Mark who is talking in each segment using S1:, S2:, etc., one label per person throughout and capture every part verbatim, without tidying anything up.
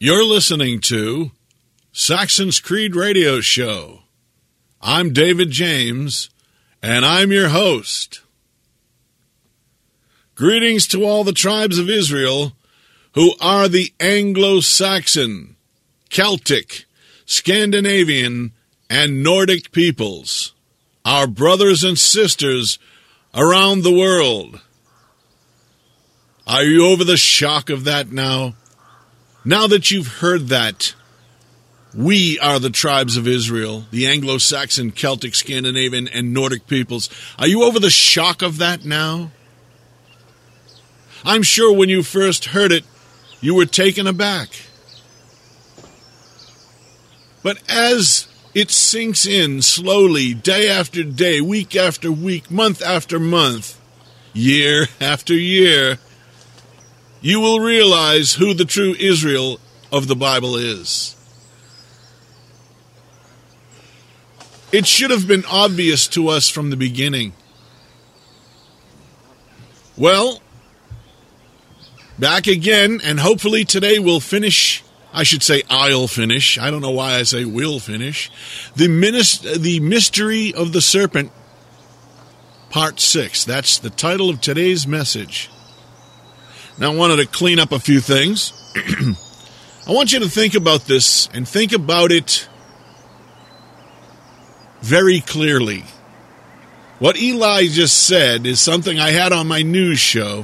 S1: You're listening to Saxon's Creed Radio Show. I'm David James, and I'm your host. Greetings to all the tribes of Israel who are the Anglo-Saxon, Celtic, Scandinavian, and Nordic peoples, our brothers and sisters around the world. Are you over the shock of that now? Now that you've heard that, we are the tribes of Israel, the Anglo-Saxon, Celtic, Scandinavian, and Nordic peoples. Are you over the shock of that now? I'm sure when you first heard it, you were taken aback. But as it sinks in slowly, day after day, week after week, month after month, year after year, you will realize who the true Israel of the Bible is. It should have been obvious to us from the beginning. Well, back again, and hopefully today we'll finish, I should say I'll finish, I don't know why I say we'll finish, the, minis- the Mystery of the Serpent, Part six. That's the title of today's message. Now, I wanted to clean up a few things. I want you to think about this and think about it very clearly. What Eli just said is something I had on my news show.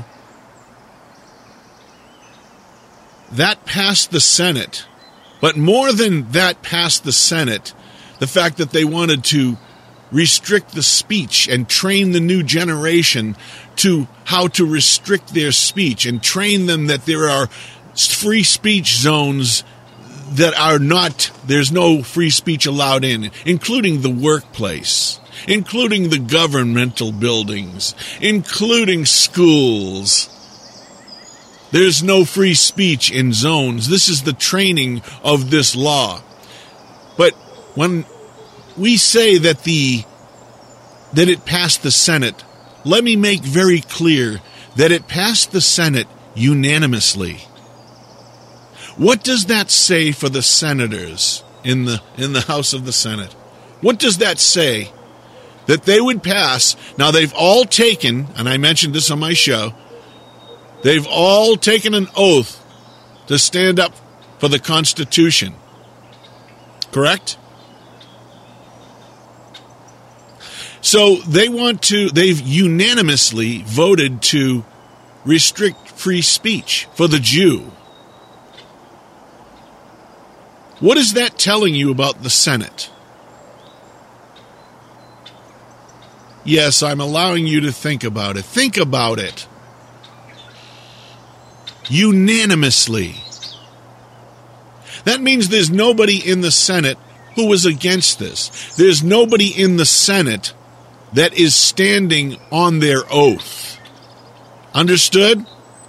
S1: That passed the Senate. But more than that passed the Senate, the fact that they wanted to restrict the speech and train the new generation to how to restrict their speech and train them that there are free speech zones that are not, there's no free speech allowed in, including the workplace, including the governmental buildings, including schools. There's no free speech in zones. This is the training of this law. But when we say that the that it passed the Senate, let me make very clear that it passed the Senate unanimously. What does that say for the senators in the in the House of the Senate? What does that say? That they would pass. Now, they've all taken, and I mentioned this on my show, they've all taken an oath to stand up for the Constitution. Correct? So they want to, they've unanimously voted to restrict free speech for the Jew. What is that telling you about the Senate? Yes, I'm allowing you to think about it. Think about it. Unanimously. That means there's nobody in the Senate who was against this. There's nobody in the Senate that is standing on their oath. Understood?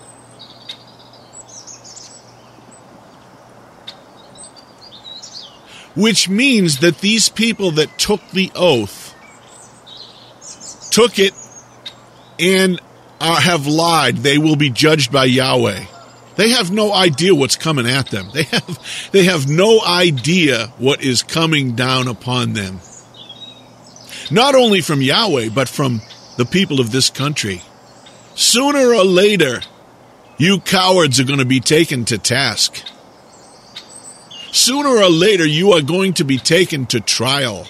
S1: Which means that these people that took the oath took it and uh, have lied. They will be judged by Yahweh. They have no idea what's coming at them. They have, they have no idea what is coming down upon them. Not only from Yahweh, but from the people of this country. Sooner or later, you cowards are going to be taken to task. Sooner or later, you are going to be taken to trial.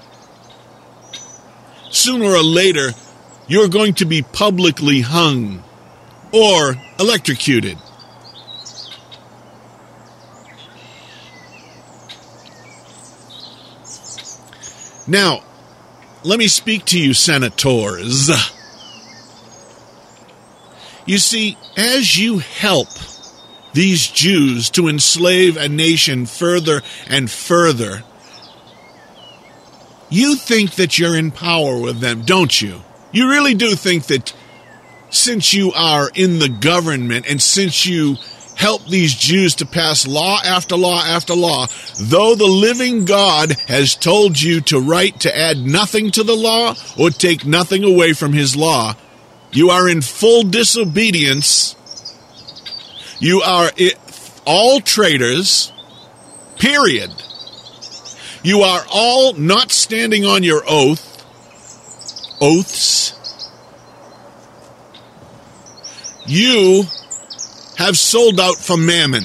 S1: Sooner or later, you're going to be publicly hung or electrocuted. Now, let me speak to you, senators. You see, as you help these Jews to enslave a nation further and further, you think that you're in power with them, don't you? You really do think that since you are in the government and since you help these Jews to pass law after law after law, though the living God has told you to write to add nothing to the law or take nothing away from his law, you are in full disobedience. You are all traitors, period. You are all not standing on your oath, oaths. You have sold out for mammon.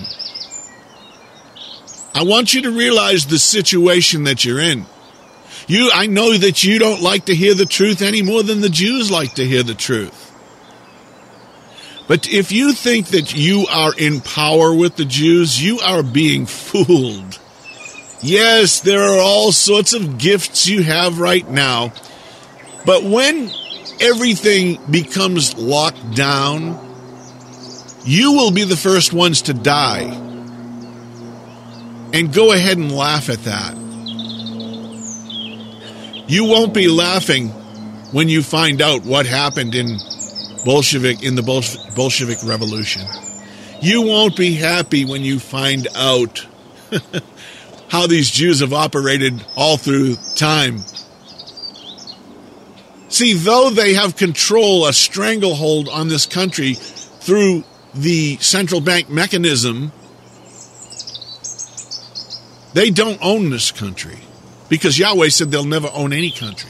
S1: I want you to realize the situation that you're in. You, I know that you don't like to hear the truth any more than the Jews like to hear the truth. But if you think that you are in power with the Jews, you are being fooled. Yes, there are all sorts of gifts you have right now. But when everything becomes locked down, you will be the first ones to die. And go ahead and laugh at that. You won't be laughing when you find out what happened in Bolshevik in the Bolshevik Revolution. You won't be happy when you find out how these Jews have operated all through time. See, though they have control, a stranglehold on this country through the central bank mechanism, they don't own this country, because Yahweh said they'll never own any country.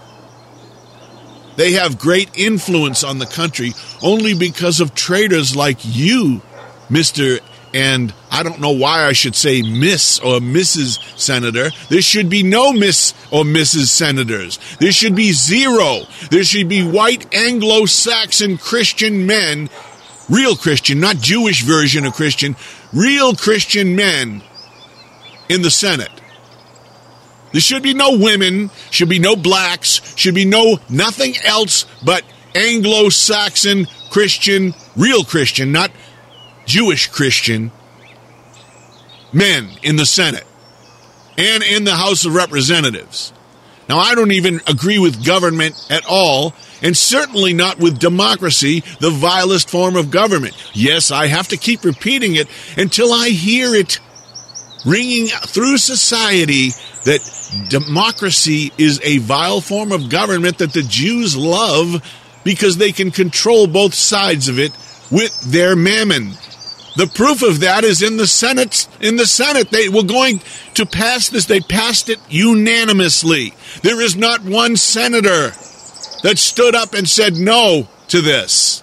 S1: They have great influence on the country only because of traitors like you, Mister and I don't know why I should say Miss or Missus Senator. There should be no Miss or Missus Senators. There should be zero. There should be white Anglo-Saxon Christian men, real Christian, not Jewish version of Christian, real Christian men in the Senate. There should be no women, should be no blacks, should be no nothing else but Anglo-Saxon Christian, real Christian, not Jewish Christian men in the Senate and in the House of Representatives. Now, I don't even agree with government at all, and certainly not with democracy, the vilest form of government. Yes, I have to keep repeating it until I hear it ringing through society that democracy is a vile form of government that the Jews love because they can control both sides of it with their mammon. The proof of that is in the Senate. In the Senate, they were going to pass this. They passed it unanimously. There is not one senator that stood up and said no to this.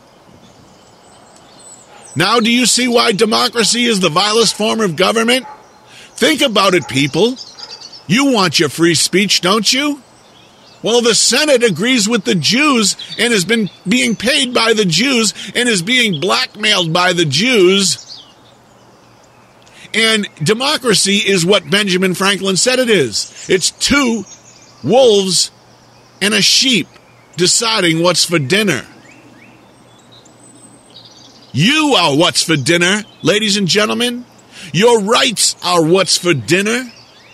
S1: Now, do you see why democracy is the vilest form of government? Think about it, people. You want your free speech, don't you? Well, the Senate agrees with the Jews and has been being paid by the Jews and is being blackmailed by the Jews. And democracy is what Benjamin Franklin said it is. It's two wolves and a sheep deciding what's for dinner. You are what's for dinner, ladies and gentlemen. Your rights are what's for dinner.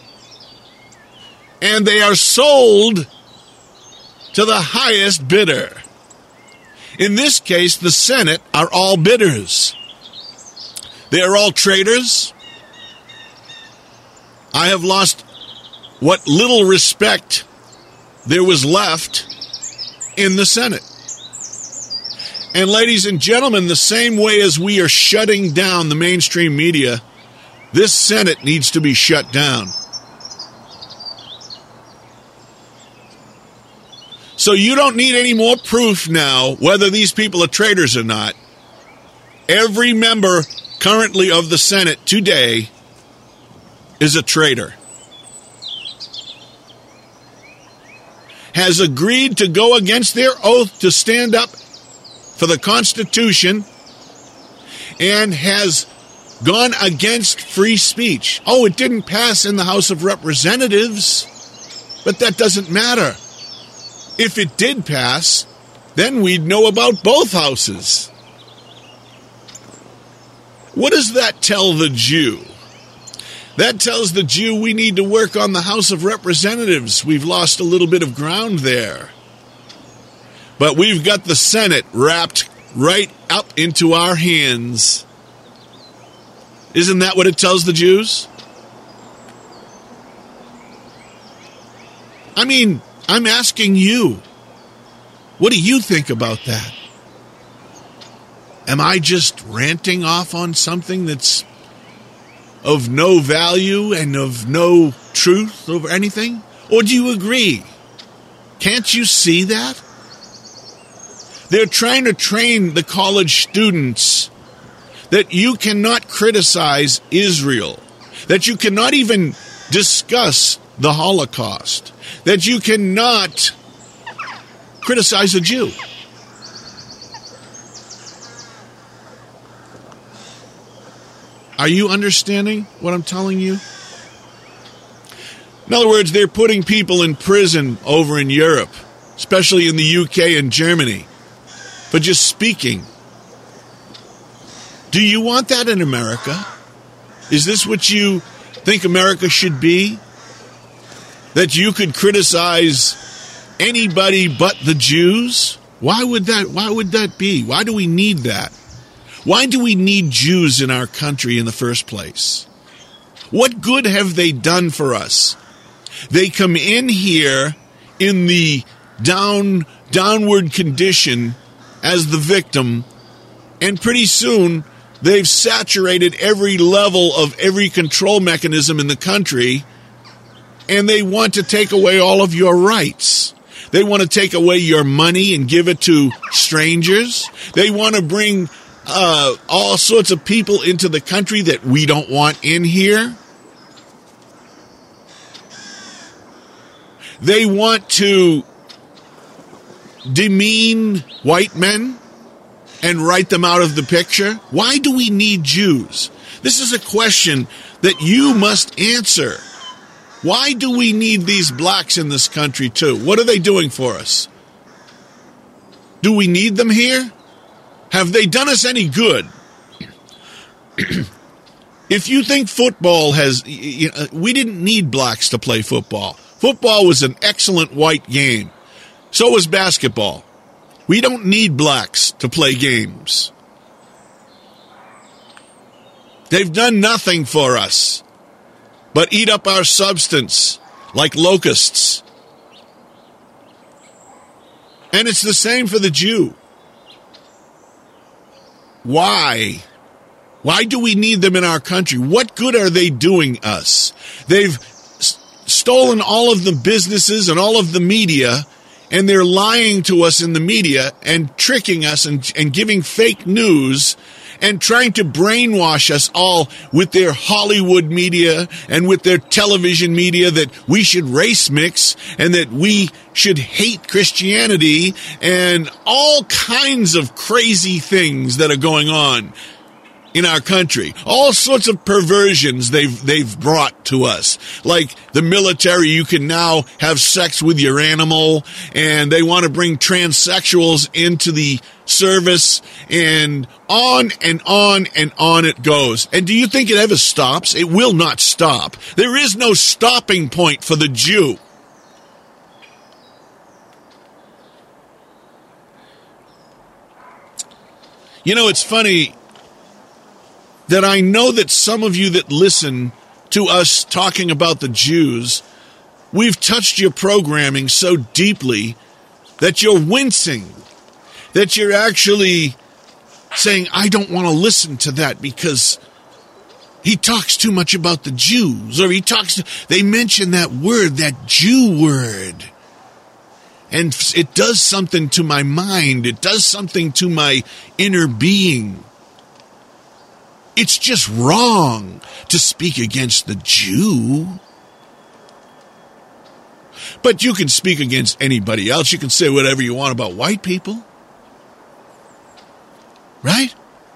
S1: And they are sold to the highest bidder. In this case, the Senate are all bidders. They are all traitors. I have lost what little respect there was left in the Senate. And ladies and gentlemen, the same way as we are shutting down the mainstream media, this Senate needs to be shut down. So you don't need any more proof now whether these people are traitors or not. Every member currently of the Senate today is a traitor. Has agreed to go against their oath to stand up for the Constitution and has gone against free speech. Oh, it didn't pass in the House of Representatives, but that doesn't matter. If it did pass, then we'd know about both houses. What does that tell the Jew? That tells the Jew we need to work on the House of Representatives. We've lost a little bit of ground there. But we've got the Senate wrapped right up into our hands. Isn't that what it tells the Jews? I mean, I'm asking you, what do you think about that? Am I just ranting off on something that's of no value and of no truth over anything? Or do you agree? Can't you see that? They're trying to train the college students that you cannot criticize Israel, that you cannot even discuss the Holocaust, that you cannot criticize a Jew. Are you understanding what I'm telling you? In other words, they're putting people in prison over in Europe, especially in the U K and Germany, for just speaking. Do you want that in America? Is this what you think America should be? That you could criticize anybody but the Jews? Why would that, why would that be? Why do we need that? Why do we need Jews in our country in the first place? What good have they done for us? They come in here in the down, downward condition as the victim, and pretty soon they've saturated every level of every control mechanism in the country, and they want to take away all of your rights. They want to take away your money and give it to strangers. They want to bring uh, all sorts of people into the country that we don't want in here. They want to demean white men and write them out of the picture. Why do we need Jews? This is a question that you must answer. Why do we need these blacks in this country too? What are they doing for us? Do we need them here? Have they done us any good? If you think football has... You know, we didn't need blacks to play football. Football was an excellent white game. So was basketball. We don't need blacks to play games. They've done nothing for us but eat up our substance like locusts. And it's the same for the Jew. Why? Why do we need them in our country? What good are they doing us? They've stolen all of the businesses and all of the media, and they're lying to us in the media and tricking us and, and giving fake news and trying to brainwash us all with their Hollywood media and with their television media that we should race mix and that we should hate Christianity and all kinds of crazy things that are going on in our country. All sorts of perversions they've they've brought to us. Like the military, you can now have sex with your animal, and they want to bring transsexuals into the service, and on and on and on it goes. And do you think it ever stops? It will not stop. There is no stopping point for the Jew. You know, it's funny that I know that some of you that listen to us talking about the Jews, we've touched your programming so deeply that you're wincing, that you're actually saying, I don't want to listen to that because he talks too much about the Jews, or he talks, they mention that word, that Jew word. And it does something to my mind. It does something to my inner being. It's just wrong to speak against the Jew. But you can speak against anybody else. You can say whatever you want about white people. Right?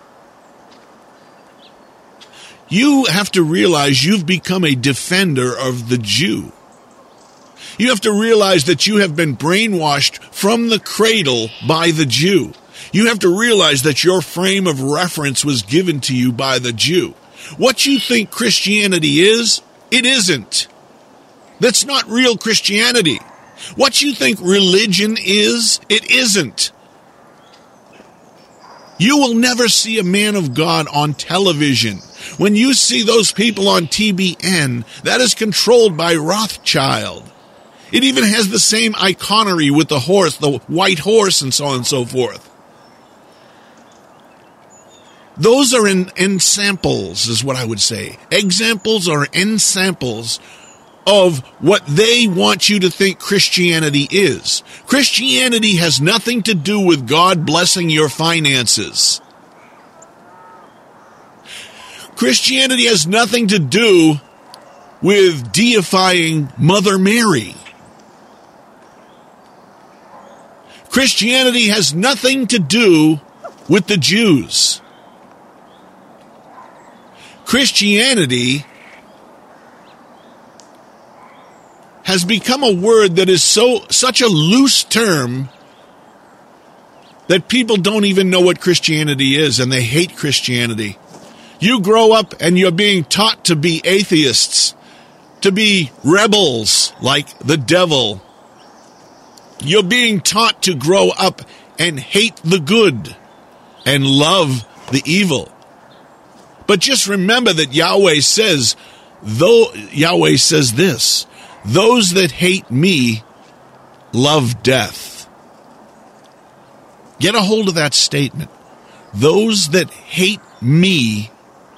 S1: You have to realize you've become a defender of the Jew. You have to realize that you have been brainwashed from the cradle by the Jew. You have to realize that your frame of reference was given to you by the Jew. What you think Christianity is, it isn't. That's not real Christianity. What you think religion is, it isn't. You will never see a man of God on television. When you see those people on T B N, that is controlled by Rothschild. It even has the same iconery with the horse, the white horse, and so on and so forth. Those are in ensamples, is what I would say. Examples or ensamples of what they want you to think Christianity is. Christianity has nothing to do with God blessing your finances. Christianity has nothing to do with deifying Mother Mary. Christianity has nothing to do with the Jews. Christianity has become a word that is so such a loose term that people don't even know what Christianity is, and they hate Christianity. You grow up and you're being taught to be atheists, to be rebels like the devil. You're being taught to grow up and hate the good and love the evil. But just remember that Yahweh says, though Yahweh says this, those that hate me love death. Get a hold of that statement. Those that hate me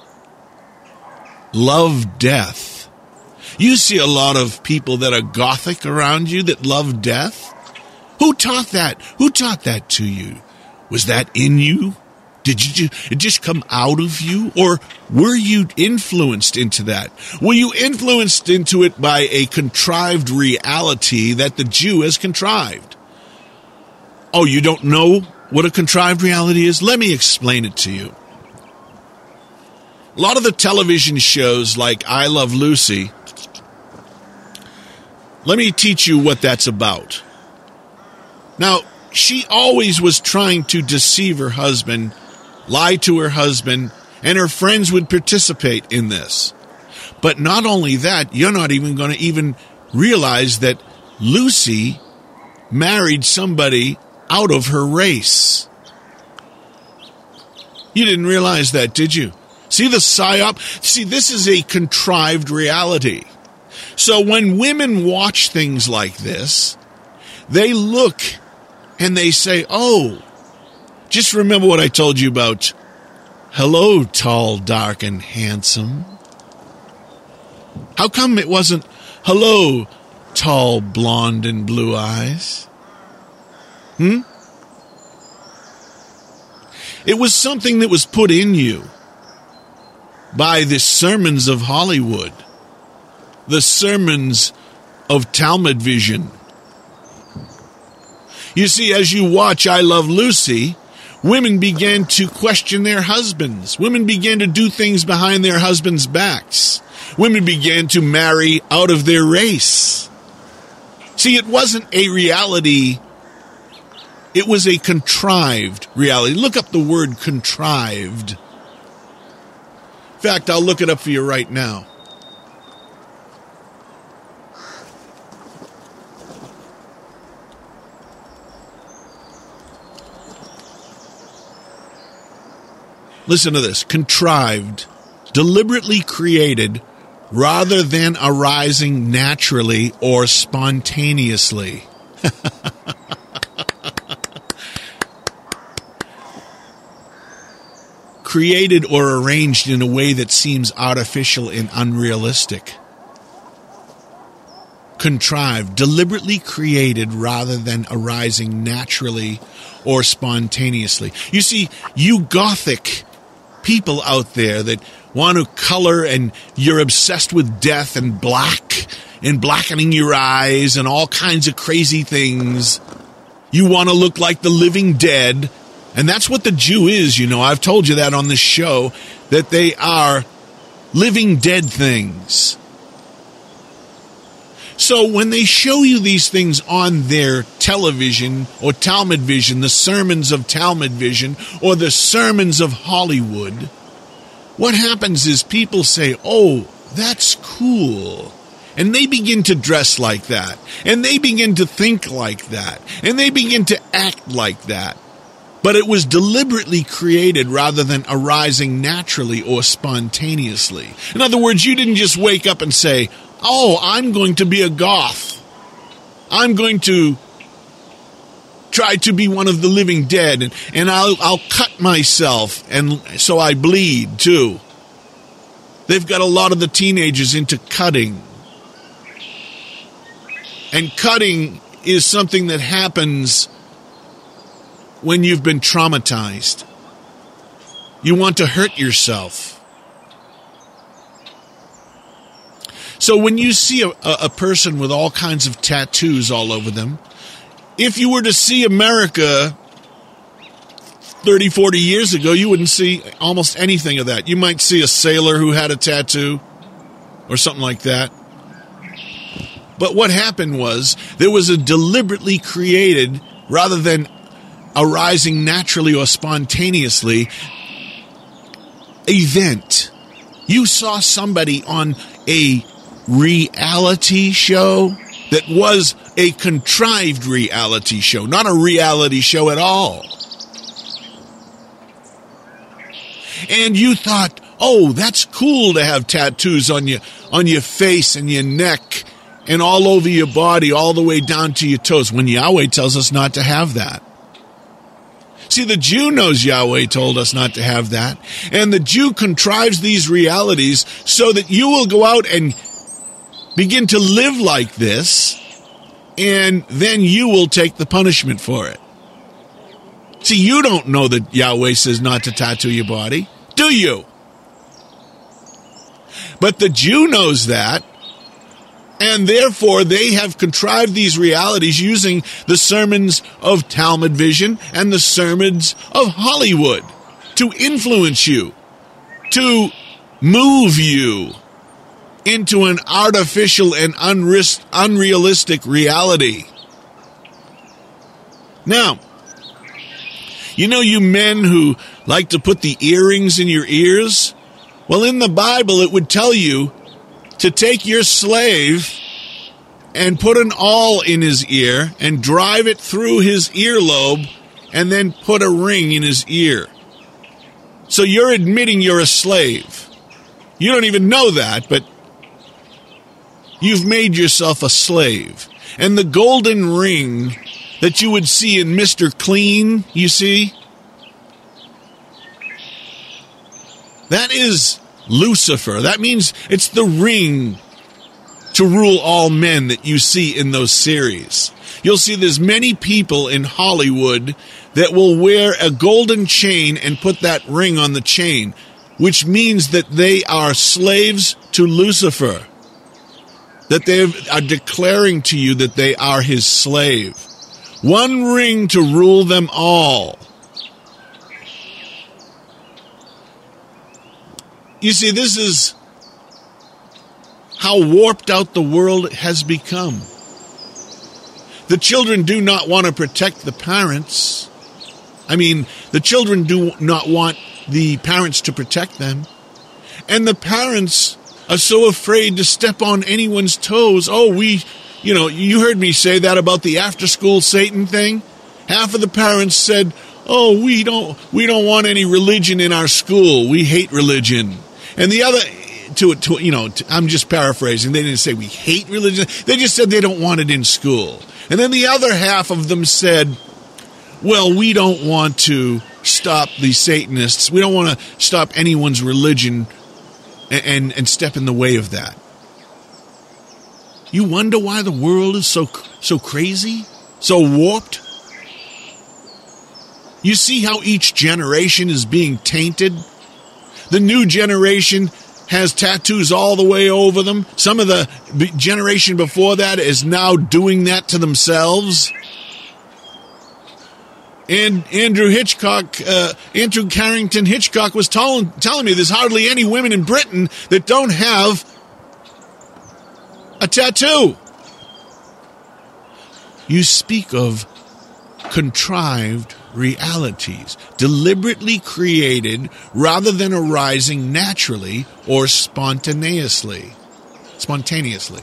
S1: love death. You see a lot of people that are gothic around you that love death. Who taught that? Who taught that to you? Was that in you? Did you it just come out of you? Or were you influenced into that? Were you influenced into it by a contrived reality that the Jew has contrived? Oh, you don't know what a contrived reality is? Let me explain it to you. A lot of the television shows like I Love Lucy, let me teach you what that's about. Now, she always was trying to deceive her husband, lie to her husband, and her friends would participate in this. But not only that, you're not even going to even realize that Lucy married somebody out of her race. You didn't realize that, did you? See the psyop? See, this is a contrived reality. So when women watch things like this, they look and they say, oh, just remember what I told you about, hello, tall, dark, and handsome. How come it wasn't, hello, tall, blonde, and blue eyes? Hmm? It was something that was put in you by the sermons of Hollywood, the sermons of Talmud Vision. You see, as you watch I Love Lucy, women began to question their husbands. Women began to do things behind their husbands' backs. Women began to marry out of their race. See, it wasn't a reality. It was a contrived reality. Look up the word contrived. In fact, I'll look it up for you right now. Listen to this. Contrived, deliberately created, rather than arising naturally or spontaneously. Created or arranged in a way that seems artificial and unrealistic. Contrived, deliberately created rather than arising naturally or spontaneously. You see, you Gothic people out there that want to color and you're obsessed with death and black and blackening your eyes and all kinds of crazy things. You want to look like the living dead. And that's what the Jew is, you know. I've told you that on this show, that they are living dead things. So when they show you these things on their television or Talmud Vision, the sermons of Talmud Vision or the sermons of Hollywood, what happens is people say, oh, that's cool. And they begin to dress like that. And they begin to think like that. And they begin to act like that. But it was deliberately created rather than arising naturally or spontaneously. In other words, you didn't just wake up and say, oh, I'm going to be a goth. I'm going to try to be one of the living dead, and, and I'll, I'll cut myself, and so I bleed too. They've got a lot of the teenagers into cutting. And cutting is something that happens when you've been traumatized. You want to hurt yourself. So when you see a, a person with all kinds of tattoos all over them, if you were to see America thirty, forty years ago, you wouldn't see almost anything of that. You might see a sailor who had a tattoo or something like that. But what happened was there was a deliberately created, rather than arising naturally or spontaneously, event. You saw somebody on a reality show that was a contrived reality show, not a reality show at all. And you thought, oh, that's cool to have tattoos on your on your face and your neck and all over your body, all the way down to your toes, when Yahweh tells us not to have that. See, the Jew knows Yahweh told us not to have that, and the Jew contrives these realities so that you will go out and begin to live like this, and then you will take the punishment for it. See, you don't know that Yahweh says not to tattoo your body, do you? But the Jew knows that, and therefore they have contrived these realities using the sermons of Talmud Vision and the sermons of Hollywood to influence you, to move you into an artificial and unris- unrealistic reality. Now, you know you men who like to put the earrings in your ears? Well, in the Bible it would tell you to take your slave and put an awl in his ear and drive it through his earlobe and then put a ring in his ear. So you're admitting you're a slave. You don't even know that, but you've made yourself a slave. And the golden ring that you would see in Mister Clean, you see, that is Lucifer. That means it's the ring to rule all men that you see in those series. You'll see there's many people in Hollywood that will wear a golden chain and put that ring on the chain, which means that they are slaves to Lucifer, that they are declaring to you that they are his slave. One ring to rule them all. You see, this is how warped out the world has become. The children do not want to protect the parents. I mean, the children do not want the parents to protect them. And the parents are so afraid to step on anyone's toes. Oh, we, you know, you heard me say that about the after-school Satan thing. Half of the parents said, oh, we don't, we don't want any religion in our school. We hate religion. And the other, to, to you know, to, I'm just paraphrasing. They didn't say we hate religion. They just said they don't want it in school. And then the other half of them said, well, we don't want to stop the Satanists. We don't want to stop anyone's religion and, and, and step in the way of that. You wonder why the world is so so crazy, so warped? You see how each generation is being tainted? The new generation has tattoos all the way over them. Some of the generation before that is now doing that to themselves. And Andrew Hitchcock, uh, Andrew Carrington Hitchcock was telling, telling me there's hardly any women in Britain that don't have a tattoo. You speak of contrived realities, deliberately created rather than arising naturally or spontaneously. Spontaneously.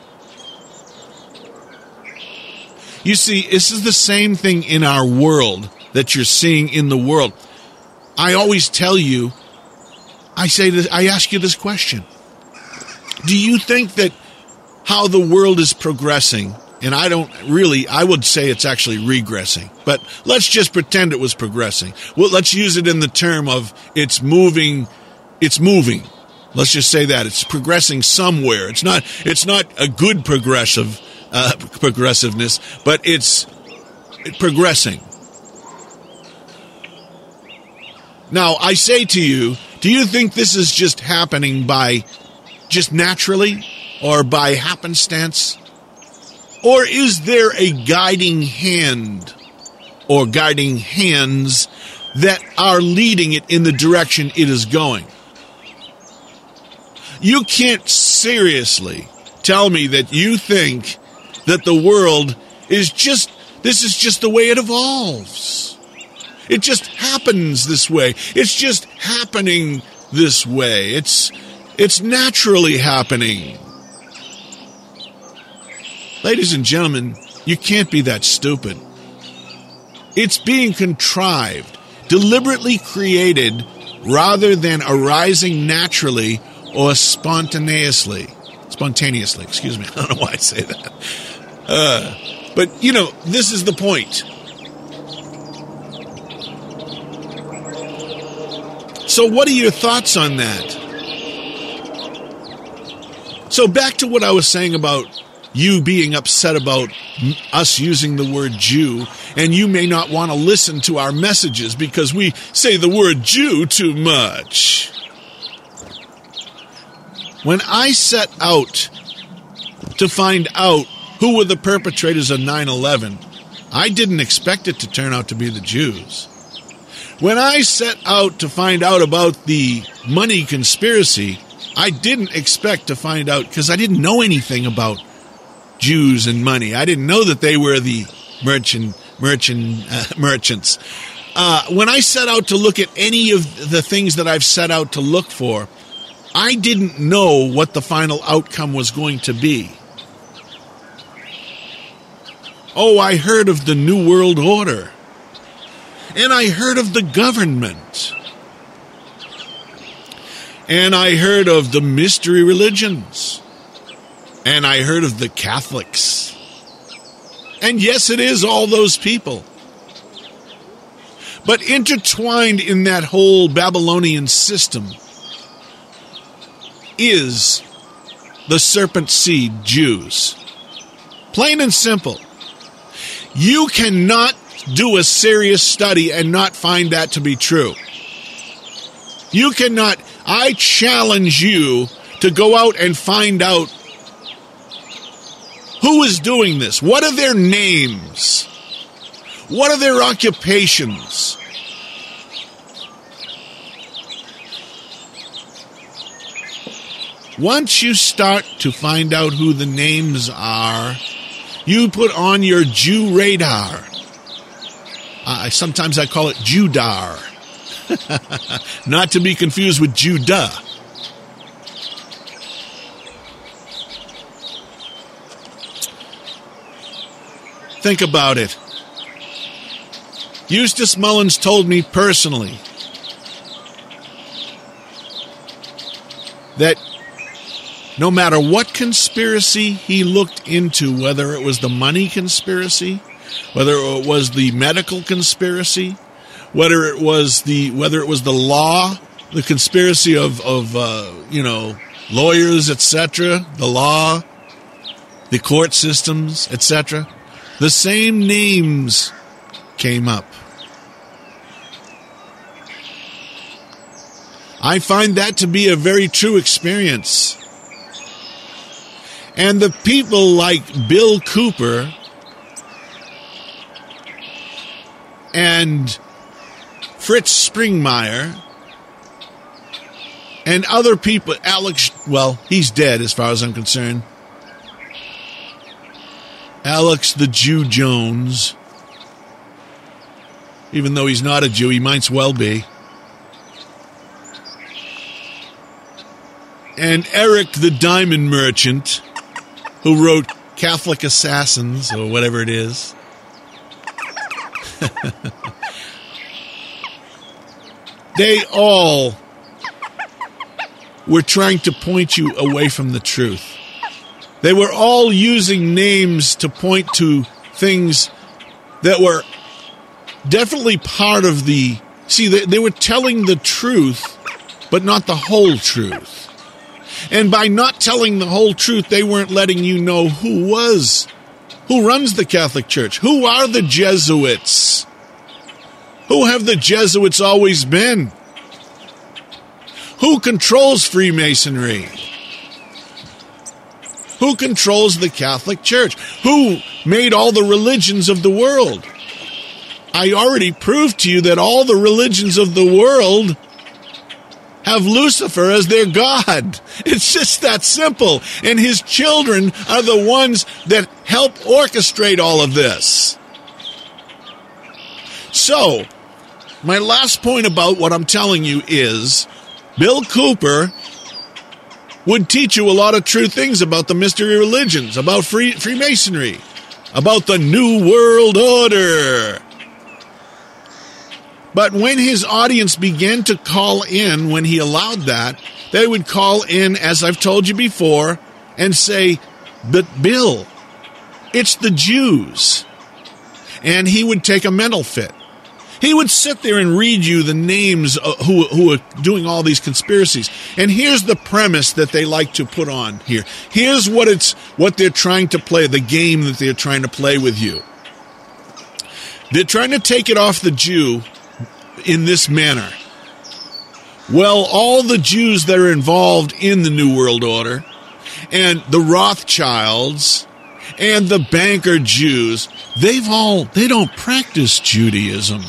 S1: You see, this is the same thing in our world that you're seeing in the world. I always tell you, I say this, I ask you this question. Do you think that how the world is progressing And I don't really, I would say it's actually regressing. But let's just pretend it was progressing. Well, let's use it in the term of it's moving, it's moving. Let's just say that. It's progressing somewhere. It's not, it's not a good progressive, uh, progressiveness, but it's progressing. Now, I say to you, do you think this is just happening by just naturally or by happenstance? Or is there a guiding hand or guiding hands that are leading it in the direction it is going? You can't seriously tell me that you think that the world is just, this is just the way it evolves. It just happens this way. It's just happening this way. It's it's naturally happening. Ladies and gentlemen, you can't be that stupid. It's being contrived, deliberately created, rather than arising naturally or spontaneously. Spontaneously, excuse me. I don't know why I say that. Uh, but, you know, this is the point. So what are your thoughts on that? So back to what I was saying about you being upset about us using the word Jew, and you may not want to listen to our messages because we say the word Jew too much. When I set out to find out who were the perpetrators of nine eleven, I didn't expect it to turn out to be the Jews. When I set out to find out about the money conspiracy, I didn't expect to find out, because I didn't know anything about Jews and money. I didn't know that they were the merchant, merchant, uh, merchants. Uh, when I set out to look at any of the things that I've set out to look for, I didn't know what the final outcome was going to be. Oh, I heard of the New World Order. And I heard of the government. And I heard of the mystery religions. And I heard of the Catholics. And yes, it is all those people. But intertwined in that whole Babylonian system is the serpent seed Jews. Plain and simple. You cannot do a serious study and not find that to be true. You cannot. I challenge you to go out and find out who is doing this. What are their names? What are their occupations? Once you start to find out who the names are, you put on your Jew radar. Uh, sometimes I call it Judar. Not to be confused with Judah. Think about it. Eustace Mullins told me personally that no matter what conspiracy he looked into, whether it was the money conspiracy, whether it was the medical conspiracy, whether it was the whether it was the law, the conspiracy of of uh, you know lawyers, et cetera, the law, the court systems, et cetera, the same names came up. I find that to be a very true experience. And the people like Bill Cooper and Fritz Springmeier and other people, Alex, well, he's dead as far as I'm concerned. Alex the Jew Jones, even though he's not a Jew, he might well be. And Eric the Diamond Merchant, who wrote Catholic Assassins, or whatever it is. They all were trying to point you away from the truth. They were all using names to point to things that were definitely part of the... See, they, they were telling the truth, but not the whole truth. And by not telling the whole truth, they weren't letting you know who was, who runs the Catholic Church. Who are the Jesuits? Who have the Jesuits always been? Who controls Freemasonry? Who controls the Catholic Church? Who made all the religions of the world? I already proved to you that all the religions of the world have Lucifer as their god. It's just that simple. And his children are the ones that help orchestrate all of this. So, my last point about what I'm telling you is Bill Cooper would teach you a lot of true things about the mystery religions, about free, Freemasonry, about the New World Order. But when his audience began to call in, when he allowed that, they would call in, as I've told you before, and say, but Bill, it's the Jews. And he would take a mental fit. He would sit there and read you the names who, who are doing all these conspiracies. And here's the premise that they like to put on here. Here's what it's what they're trying to play, the game that they're trying to play with you. They're trying to take it off the Jew in this manner. Well, all the Jews that are involved in the New World Order and the Rothschilds and the banker Jews, they've all, they don't practice Judaism.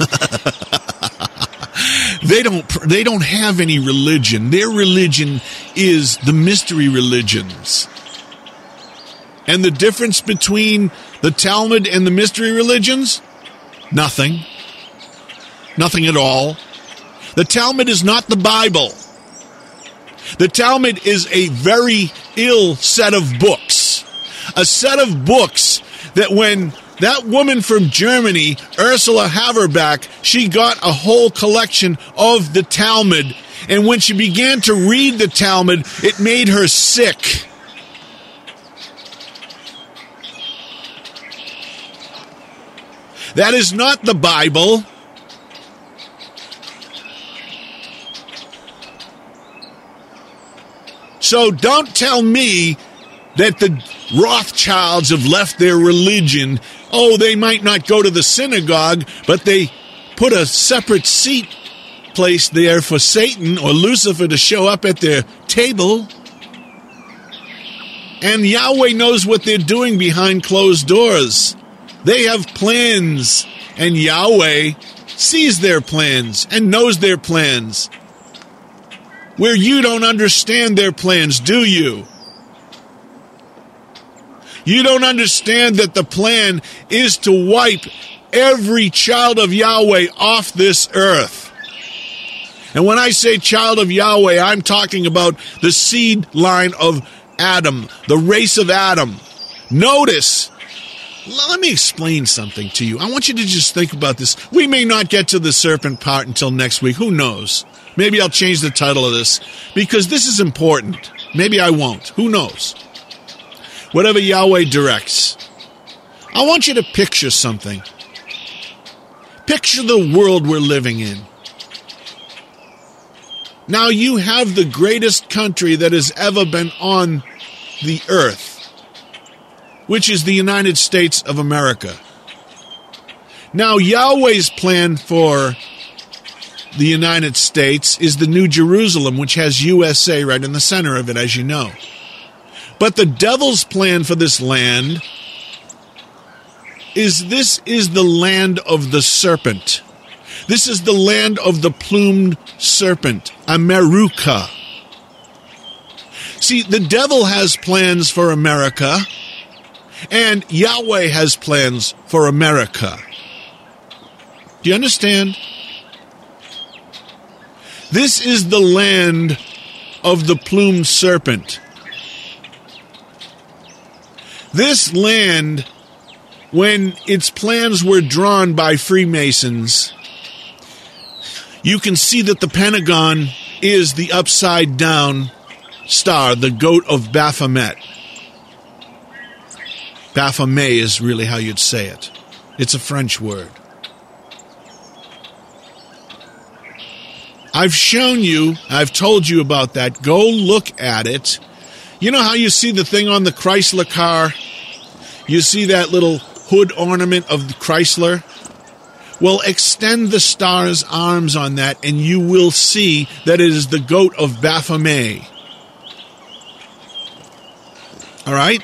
S1: they don't, they don't have any religion. Their religion is the mystery religions. And the difference between the Talmud and the mystery religions? Nothing. Nothing at all. The Talmud is not the Bible. The Talmud is a very ill set of books. A set of books that when that woman from Germany, Ursula Haverbach, she got a whole collection of the Talmud. And when she began to read the Talmud, it made her sick. That is not the Bible. So don't tell me that the Rothschilds have left their religion. Oh, they might not go to the synagogue, but they put a separate seat place there for Satan or Lucifer to show up at their table. And Yahweh knows what they're doing behind closed doors. They have plans, and Yahweh sees their plans and knows their plans. Where you don't understand their plans, do you? You don't understand that the plan is to wipe every child of Yahweh off this earth. And when I say child of Yahweh, I'm talking about the seed line of Adam, the race of Adam. Notice, let me explain something to you. I want you to just think about this. We may not get to the serpent part until next week. Who knows? Maybe I'll change the title of this because this is important. Maybe I won't. Who knows? Whatever Yahweh directs. I want you to picture something. Picture the world we're living in. Now you have the greatest country that has ever been on the earth, which is the United States of America. Now Yahweh's plan for the United States is the New Jerusalem, which has U S A right in the center of it, as you know. But the devil's plan for this land is this is the land of the serpent. This is the land of the plumed serpent, America. See, the devil has plans for America, and Yahweh has plans for America. Do you understand? This is the land of the plumed serpent. This land, when its plans were drawn by Freemasons, you can see that the Pentagon is the upside-down star, the goat of Baphomet. Baphomet is really how you'd say it. It's a French word. I've shown you, I've told you about that. Go look at it. You know how you see the thing on the Chrysler car? You see that little hood ornament of the Chrysler? Well, extend the star's arms on that, and you will see that it is the goat of Baphomet. All right?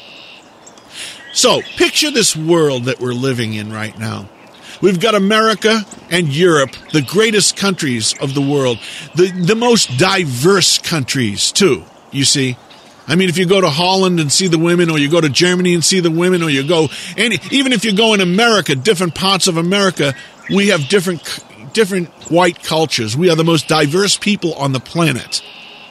S1: So, picture this world that we're living in right now. We've got America and Europe, the greatest countries of the world, the, the most diverse countries, too, you see. I mean, if you go to Holland and see the women, or you go to Germany and see the women, or you go, any, even if you go in America, different parts of America, we have different, different white cultures. We are the most diverse people on the planet.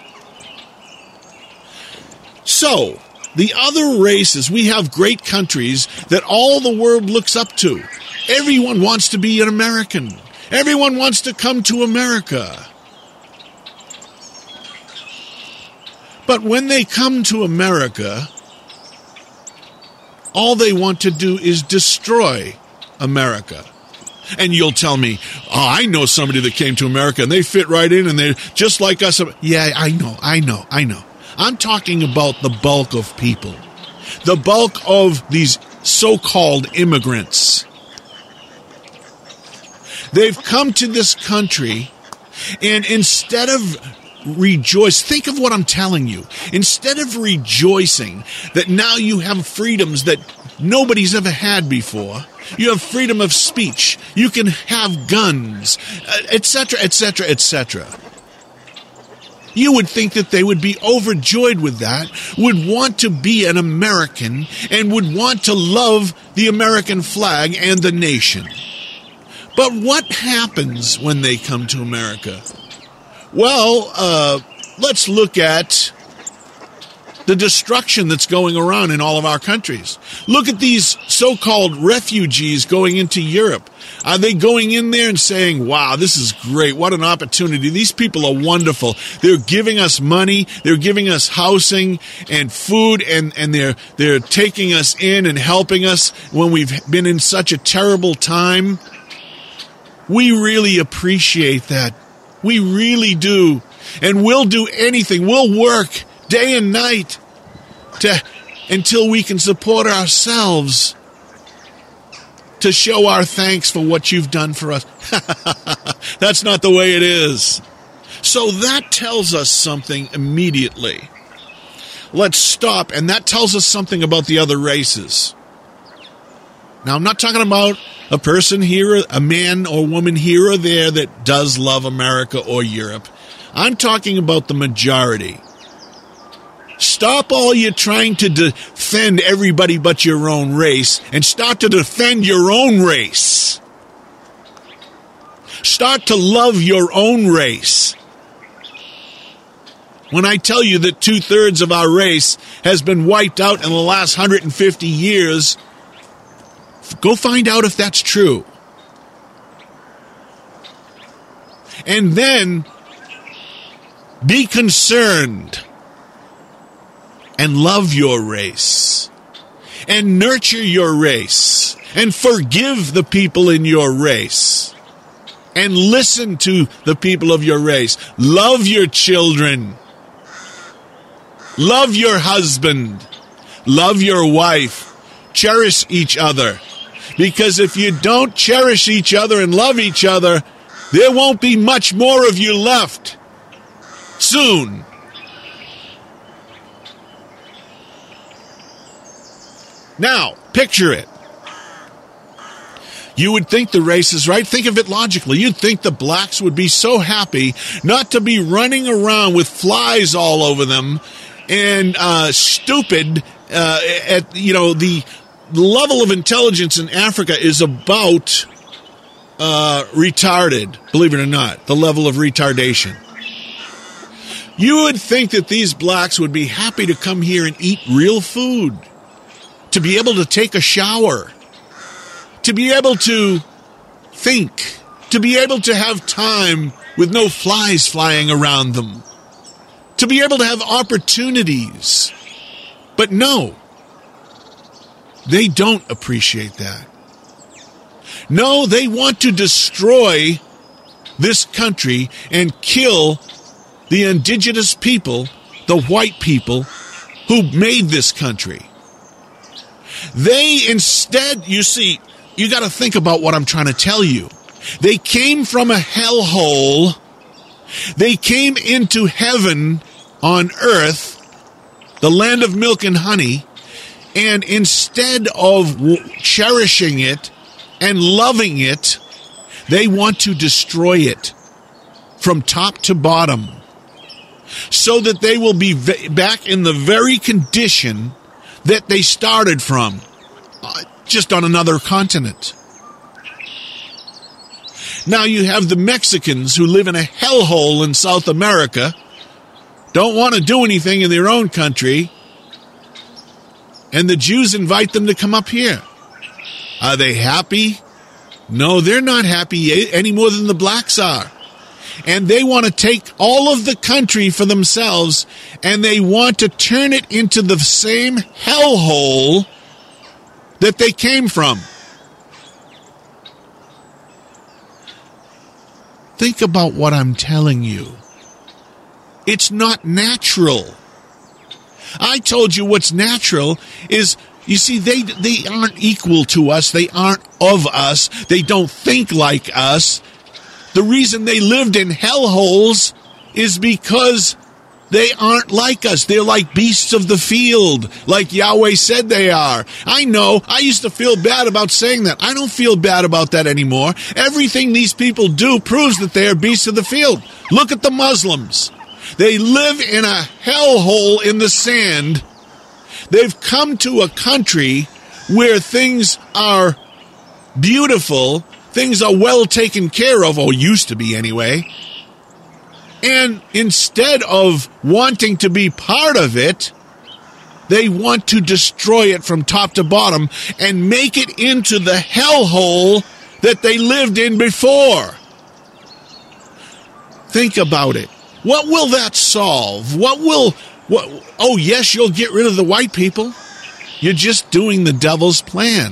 S1: So, the other races, we have great countries that all the world looks up to. Everyone wants to be an American. Everyone wants to come to America. But when they come to America, all they want to do is destroy America. And you'll tell me, oh, I know somebody that came to America and they fit right in and they're just like us. Yeah, I know, I know, I know. I'm talking about the bulk of people. The bulk of these so-called immigrants. They've come to this country, and instead of rejoice, think of what I'm telling you. Instead of rejoicing that now you have freedoms that nobody's ever had before, you have freedom of speech, you can have guns, et cetera, et cetera, et cetera. You would think that they would be overjoyed with that, would want to be an American, and would want to love the American flag and the nation. But what happens when they come to America? Well, uh, let's look at the destruction that's going around in all of our countries. Look at these so-called refugees going into Europe. Are they going in there and saying, wow, this is great, what an opportunity, these people are wonderful, they're giving us money, they're giving us housing and food, and, and they're, they're taking us in and helping us when we've been in such a terrible time? We really appreciate that. We really do. And we'll do anything. We'll work day and night to until we can support ourselves, to show our thanks for what you've done for us. That's not the way it is. So that tells us something immediately. Let's stop, and that tells us something about the other races. Now, I'm not talking about a person here, a man or woman here or there that does love America or Europe. I'm talking about the majority. Stop all your trying to defend everybody but your own race and start to defend your own race. Start to love your own race. When I tell you that two-thirds of our race has been wiped out in the last one hundred fifty years, go find out if that's true. And then be concerned and love your race and nurture your race and forgive the people in your race and listen to the people of your race. Love your children. Love your husband. Love your wife. Cherish each other. Because if you don't cherish each other and love each other, there won't be much more of you left soon. Now, picture it. You would think the race is right. Think of it logically. You'd think the blacks would be so happy not to be running around with flies all over them and uh, stupid uh, at, you know, the level of intelligence in Africa is about uh, retarded, believe it or not, the level of retardation. You would think that these blacks would be happy to come here and eat real food, to be able to take a shower, to be able to think, to be able to have time with no flies flying around them, to be able to have opportunities. But no. They don't appreciate that. No, they want to destroy this country and kill the indigenous people, the white people who made this country. They instead, you see, you got to think about what I'm trying to tell you. They came from a hellhole. They came into heaven on earth, the land of milk and honey, and instead of cherishing it and loving it, they want to destroy it from top to bottom so that they will be v- back in the very condition that they started from, uh, just on another continent. Now you have the Mexicans who live in a hellhole in South America, don't want to do anything in their own country, and the Jews invite them to come up here. Are they happy? No, they're not happy any more than the blacks are. And they want to take all of the country for themselves, and they want to turn it into the same hellhole that they came from. Think about what I'm telling you. It's not natural. I told you what's natural is, you see, they they aren't equal to us. They aren't of us. They don't think like us. The reason they lived in hellholes is because they aren't like us. They're like beasts of the field, like Yahweh said they are. I know. I used to feel bad about saying that. I don't feel bad about that anymore. Everything these people do proves that they are beasts of the field. Look at the Muslims. They live in a hellhole in the sand. They've come to a country where things are beautiful, things are well taken care of, or used to be anyway. And instead of wanting to be part of it, they want to destroy it from top to bottom and make it into the hellhole that they lived in before. Think about it. What will that solve? What will... What, oh, yes, you'll get rid of the white people. You're just doing the devil's plan.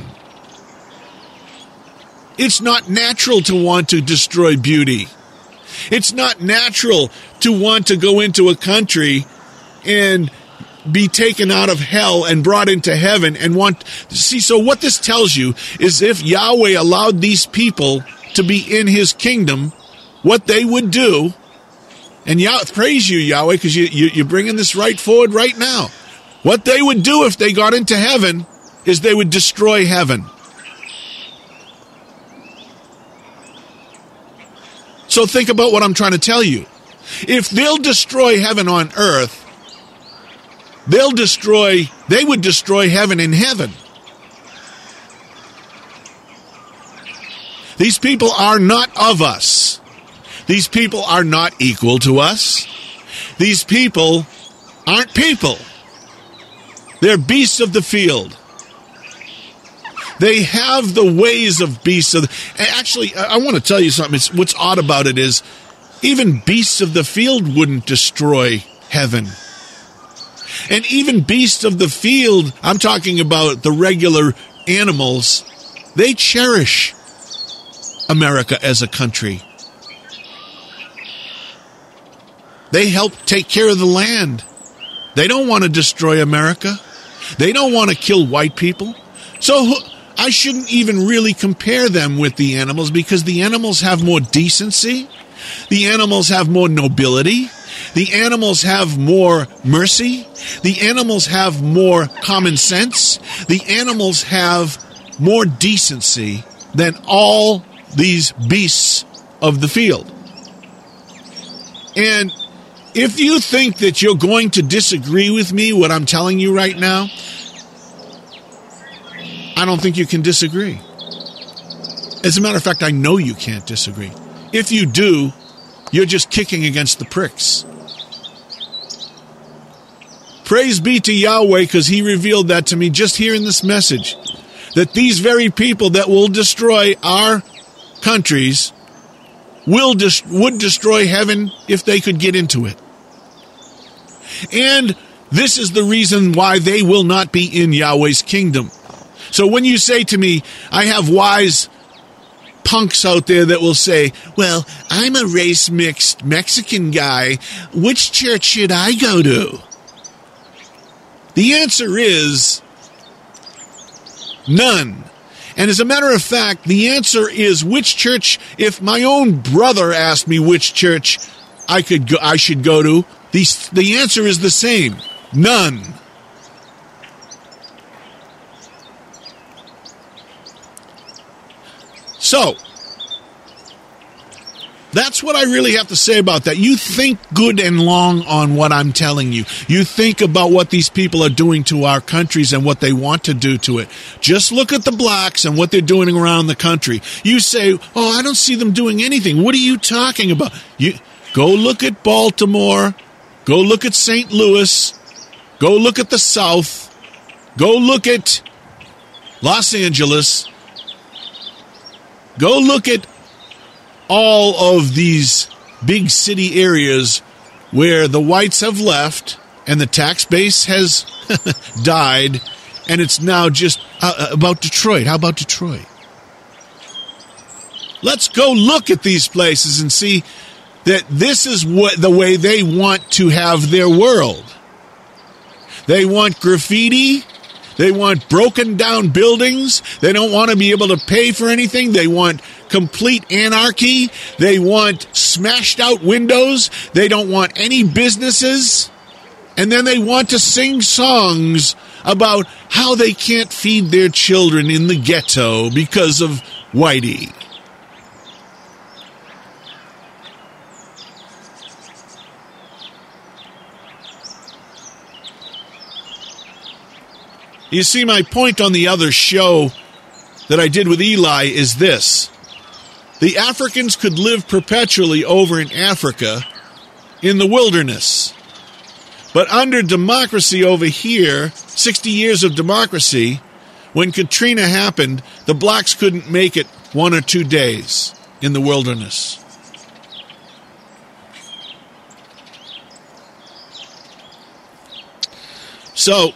S1: It's not natural to want to destroy beauty. It's not natural to want to go into a country and be taken out of hell and brought into heaven and want... See, so what this tells you is if Yahweh allowed these people to be in his kingdom, what they would do... And Yah- praise you, Yahweh, because you, you, you're bringing this right forward right now. What they would do if they got into heaven is they would destroy heaven. So think about what I'm trying to tell you. If they'll destroy heaven on earth, they'll destroy, they would destroy heaven in heaven. These people are not of us. These people are not equal to us. These people aren't people. They're beasts of the field. They have the ways of beasts of the... Actually, I want to tell you something. It's, what's odd about it is even beasts of the field wouldn't destroy heaven. And even beasts of the field, I'm talking about the regular animals, they cherish America as a country. They help take care of the land. They don't want to destroy America. They don't want to kill white people. So I shouldn't even really compare them with the animals because the animals have more decency. The animals have more nobility. The animals have more mercy. The animals have more common sense. The animals have more decency than all these beasts of the field. And if you think that you're going to disagree with me, what I'm telling you right now, I don't think you can disagree. As a matter of fact, I know you can't disagree. If you do, you're just kicking against the pricks. Praise be to Yahweh, because he revealed that to me just here in this message, that these very people that will destroy our countries will des- would destroy heaven if they could get into it. And this is the reason why they will not be in Yahweh's kingdom. So when you say to me, I have wise punks out there that will say, well, I'm a race-mixed Mexican guy. Which church should I go to? The answer is none. And as a matter of fact, the answer is which church, if my own brother asked me which church I could go, I should go to, the, the answer is the same. None. So, that's what I really have to say about that. You think good and long on what I'm telling you. You think about what these people are doing to our countries and what they want to do to it. Just look at the blacks and what they're doing around the country. You say, oh, I don't see them doing anything. What are you talking about? You go look at Baltimore. Go look at Saint Louis. Go look at the South. Go look at Los Angeles. Go look at all of these big city areas where the whites have left and the tax base has died, and it's now just uh, about Detroit. How about Detroit? Let's go look at these places and see that this is what the way they want to have their world. They want graffiti. They want broken down buildings. They don't want to be able to pay for anything. They want complete anarchy. They want smashed out windows. They don't want any businesses. And then they want to sing songs about how they can't feed their children in the ghetto because of Whitey. You see, my point on the other show that I did with Eli is this. The Africans could live perpetually over in Africa in the wilderness. But under democracy over here, sixty years of democracy, when Katrina happened, the blacks couldn't make it one or two days in the wilderness. So,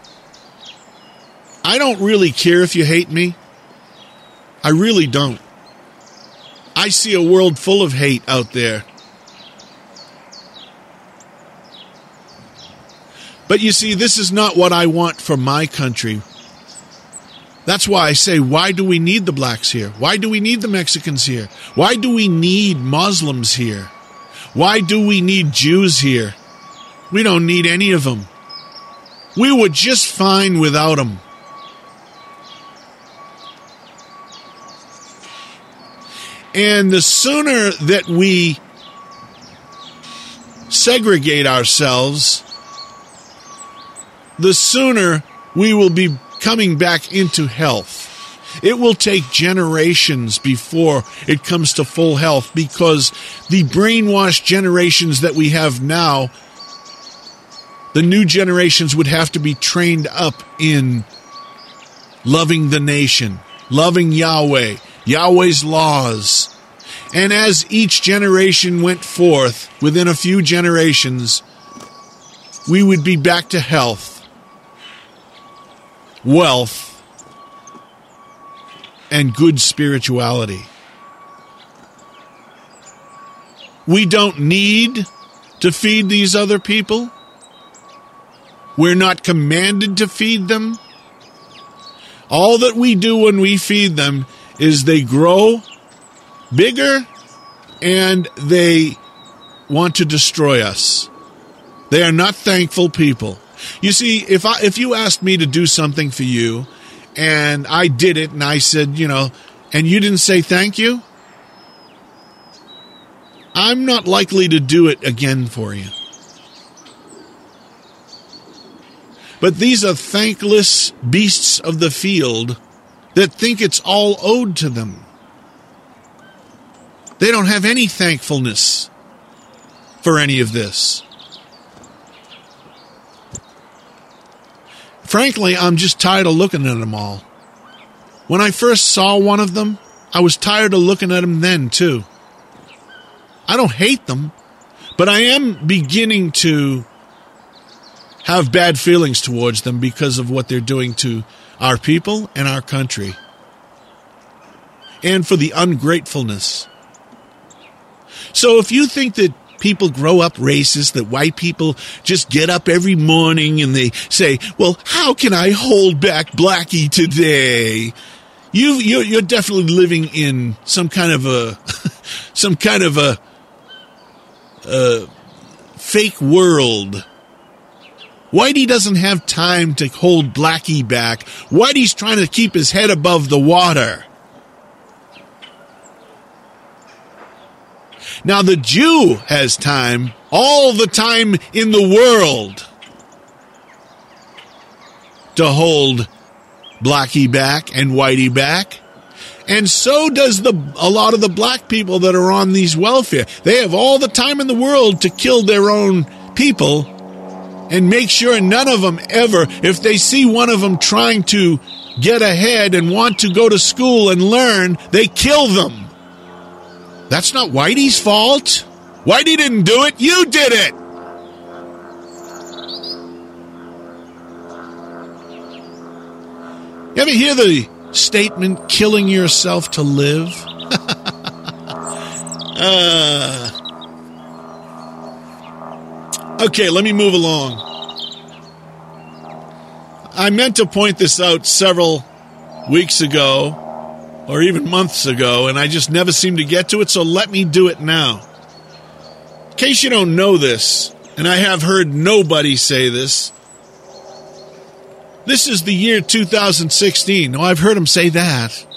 S1: I don't really care if you hate me. I really don't. I see a world full of hate out there. But you see, this is not what I want for my country. That's why I say, why do we need the blacks here? Why do we need the Mexicans here? Why do we need Muslims here? Why do we need Jews here? We don't need any of them. We were just fine without them. And the sooner that we segregate ourselves, the sooner we will be coming back into health. It will take generations before it comes to full health, because the brainwashed generations that we have now, the new generations would have to be trained up in loving the nation, loving Yahweh, Yahweh's laws. And as each generation went forth, within a few generations, we would be back to health, wealth, and good spirituality. We don't need to feed these other people. We're not commanded to feed them. All that we do when we feed them is they grow bigger and they want to destroy us. They are not thankful people. You see, if I if you asked me to do something for you and I did it and I said, you know, and you didn't say thank you, I'm not likely to do it again for you. But these are thankless beasts of the field that think it's all owed to them. They don't have any thankfulness for any of this. Frankly, I'm just tired of looking at them all. When I first saw one of them, I was tired of looking at them then, too. I don't hate them, but I am beginning to have bad feelings towards them because of what they're doing to our people and our country, and for the ungratefulness. So if you think that people grow up racist, that white people just get up every morning and they say, well, how can I hold back Blackie today? You, you're, you're definitely living in some kind of a, some kind of a, a fake world. Whitey doesn't have time to hold Blackie back. Whitey's trying to keep his head above the water. Now, the Jew has time, all the time in the world, to hold Blackie back and Whitey back. And so does the a lot of the black people that are on these welfare. They have all the time in the world to kill their own people and make sure none of them ever, if they see one of them trying to get ahead and want to go to school and learn, they kill them. That's not Whitey's fault. Whitey didn't do it. You did it. You ever hear the statement, killing yourself to live? uh, okay, let me move along. I meant to point this out several weeks ago, or even months ago, and I just never seem to get to it, so let me do it now. In case you don't know this, and I have heard nobody say this, this is the year two thousand sixteen. Oh, I've heard them say that.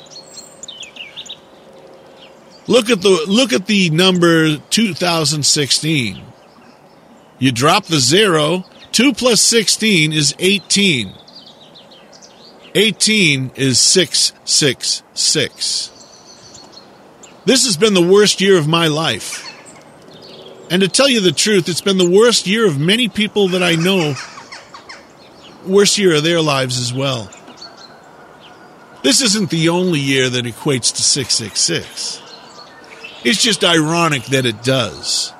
S1: Look at the look at the number two thousand sixteen. You drop the zero, two plus sixteen is eighteen. eighteen is six six six. This has been the worst year of my life. And to tell you the truth, it's been the worst year of many people that I know. Worst year of their lives as well. This isn't the only year that equates to six six six. It's just ironic that it does.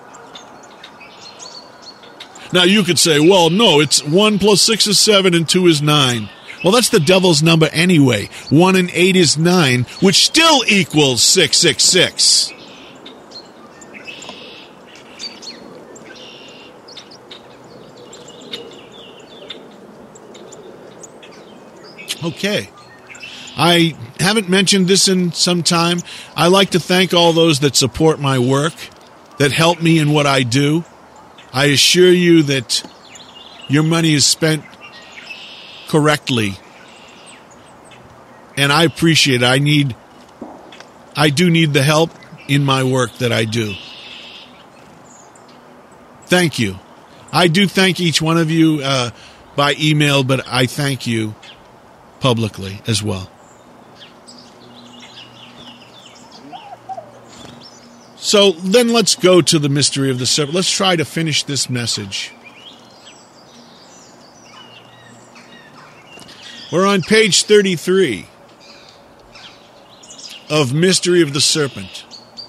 S1: Now you could say, well, no, it's one plus six is seven and two is nine. Well, that's the devil's number anyway. One and eight is nine, which still equals six six six. Okay. I haven't mentioned this in some time. I like to thank all those that support my work, that help me in what I do. I assure you that your money is spent correctly, and I appreciate it. I need, I do need the help in my work that I do. Thank you. I do thank each one of you uh, by email, but I thank you publicly as well. So then let's go to the mystery of the serpent. Let's try to finish this message. We're on page thirty-three of Mystery of the Serpent.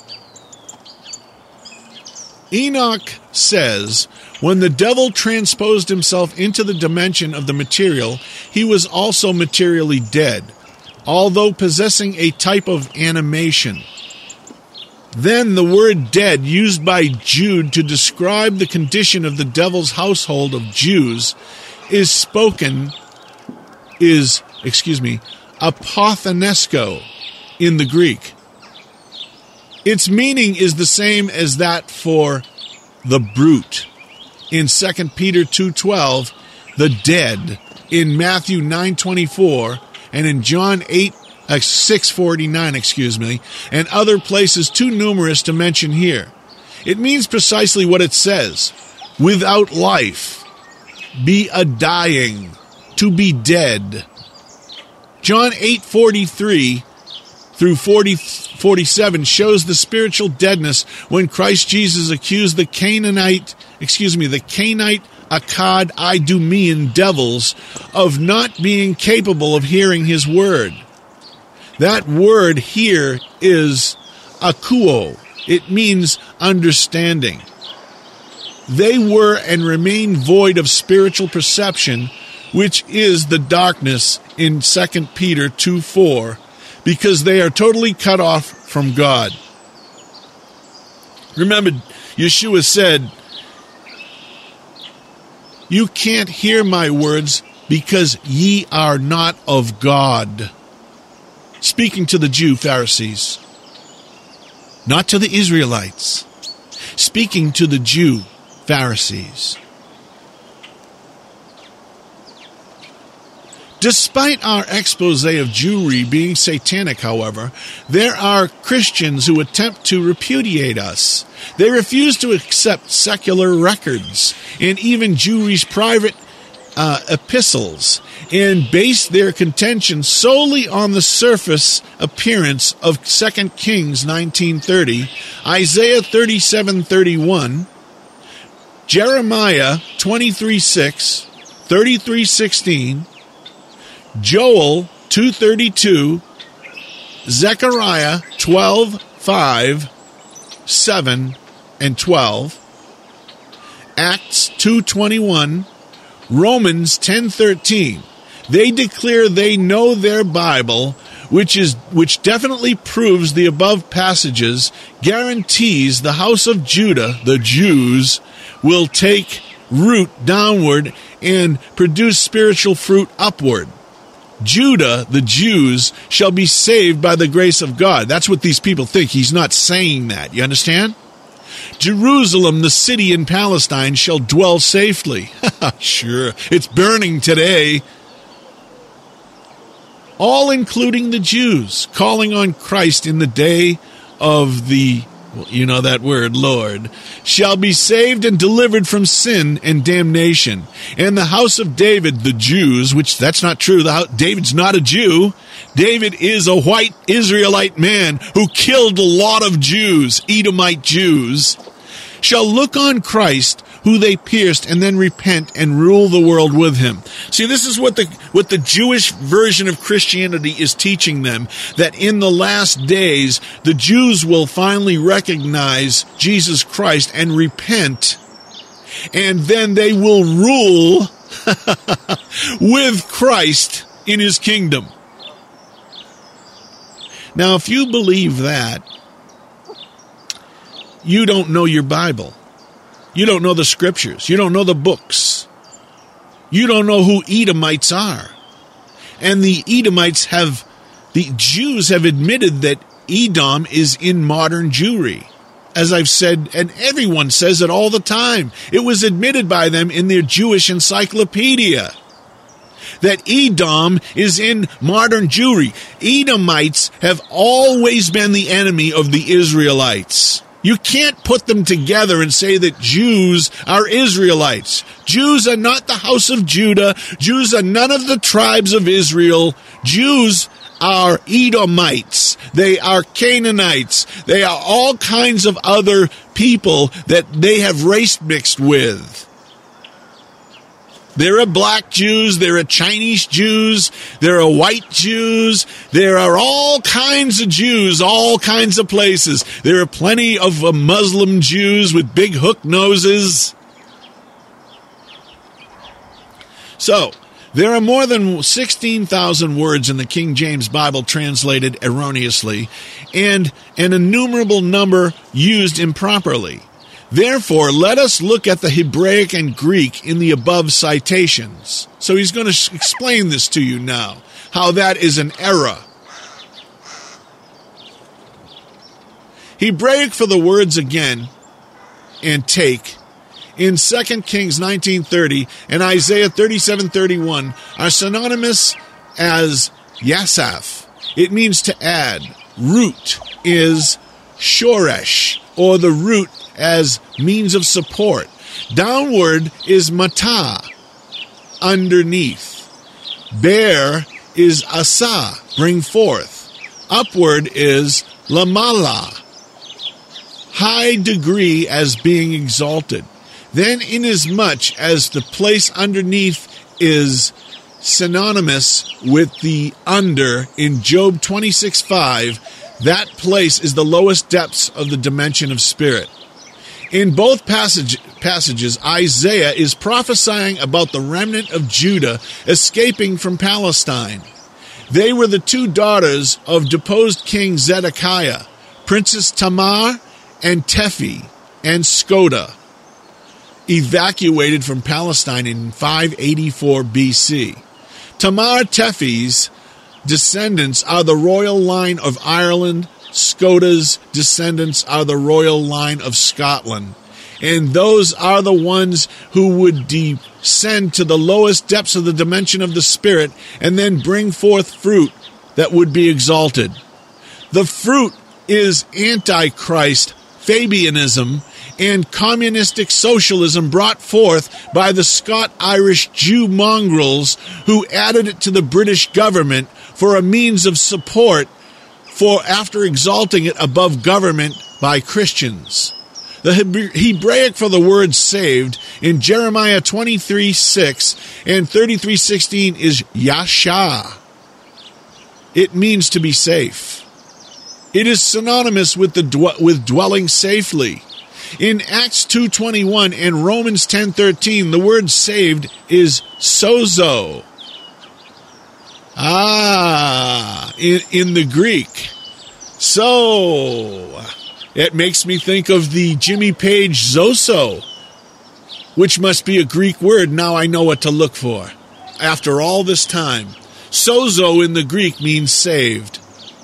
S1: Enoch says, when the devil transposed himself into the dimension of the material, he was also materially dead, although possessing a type of animation. Then the word dead, used by Jude to describe the condition of the devil's household of Jews, is spoken, is, excuse me, apothenesko in the Greek. Its meaning is the same as that for the brute in Second Peter two twelve, the dead in Matthew nine twenty-four, and in John eight uh, six forty-nine, excuse me, and other places too numerous to mention here. It means precisely what it says: without life, be a dying, to be dead. John eight forty-three through forty, forty-seven shows the spiritual deadness when Christ Jesus accused the Canaanite, excuse me, the Canaanite, Akkad, Idumean devils of not being capable of hearing his word. That word here is akuo. It means understanding. They were and remain void of spiritual perception, which is the darkness in Second Peter two four, because they are totally cut off from God. Remember, Yeshua said, "You can't hear my words because ye are not of God." Speaking to the Jew Pharisees, not to the Israelites. Speaking to the Jew Pharisees. Despite our expose of Jewry being satanic, however, there are Christians who attempt to repudiate us. They refuse to accept secular records and even Jewry's private uh, epistles, and base their contention solely on the surface appearance of Second Kings nineteen thirty, Isaiah thirty-seven thirty-one, Jeremiah twenty-three six, thirty-three sixteen, Joel two thirty-two, Zechariah twelve five, seven, and twelve, Acts two twenty-one, Romans ten thirteen. They declare they know their Bible, which is which definitely proves the above passages guarantees the house of Judah, the Jews, will take root downward and produce spiritual fruit upward. Judah, the Jews, shall be saved by the grace of God. That's what these people think. He's not saying that. You understand? Jerusalem, the city in Palestine, shall dwell safely. Sure, it's burning today. All including the Jews, calling on Christ in the day of the, well, you know that word, Lord, shall be saved and delivered from sin and damnation. And the house of David, the Jews, which that's not true. The house, David's not a Jew. David is a white Israelite man who killed a lot of Jews, Edomite Jews, shall look on Christ, who they pierced, and then repent and rule the world with him. See, this is what the what the Jewish version of Christianity is teaching them, that in the last days, the Jews will finally recognize Jesus Christ and repent, and then they will rule with Christ in his kingdom. Now, if you believe that, you don't know your Bible. You don't know the scriptures. You don't know the books. You don't know who Edomites are. And the Edomites have, the Jews have admitted that Edom is in modern Jewry. As I've said, and everyone says it all the time. It was admitted by them in their Jewish encyclopedia that Edom is in modern Jewry. Edomites have always been the enemy of the Israelites. You can't put them together and say that Jews are Israelites. Jews are not the house of Judah. Jews are none of the tribes of Israel. Jews are Edomites. They are Canaanites. They are all kinds of other people that they have race mixed with. There are black Jews, there are Chinese Jews, there are white Jews, there are all kinds of Jews, all kinds of places. There are plenty of uh, Muslim Jews with big hook noses. So, there are more than sixteen thousand words in the King James Bible translated erroneously, and an innumerable number used improperly. Therefore, let us look at the Hebraic and Greek in the above citations. So he's going to explain this to you now, how that is an error. Hebraic for the words again and take in Second Kings nineteen thirty and Isaiah thirty-seven thirty-one are synonymous as yasaf. It means to add. Root is shoresh, or the root as means of support. Downward is matah, underneath. Bear is asa, bring forth. Upward is lamala, high degree as being exalted. Then inasmuch as the place underneath is synonymous with the under in Job twenty-six five, that place is the lowest depths of the dimension of spirit. In both passage, passages, Isaiah is prophesying about the remnant of Judah escaping from Palestine. They were the two daughters of deposed King Zedekiah, Princess Tamar and Tephi and Skoda, evacuated from Palestine in five eighty-four B C. Tamar Tephi's descendants are the royal line of Ireland. Skoda's descendants are the royal line of Scotland. And those are the ones who would descend to the lowest depths of the dimension of the Spirit and then bring forth fruit that would be exalted. The fruit is Antichrist, Fabianism, and communistic socialism brought forth by the Scot-Irish Jew mongrels who added it to the British government for a means of support for after exalting it above government by Christians. The Hebraic for the word saved in Jeremiah twenty-three six and thirty-three sixteen is Yasha. It means to be safe. It is synonymous with the dw- with dwelling safely. In Acts two twenty-one and Romans ten thirteen, the word saved is sozo. Ah, in, in the Greek. So, it makes me think of the Jimmy Page Zoso, which must be a Greek word. Now I know what to look for. After all this time, sozo in the Greek means saved.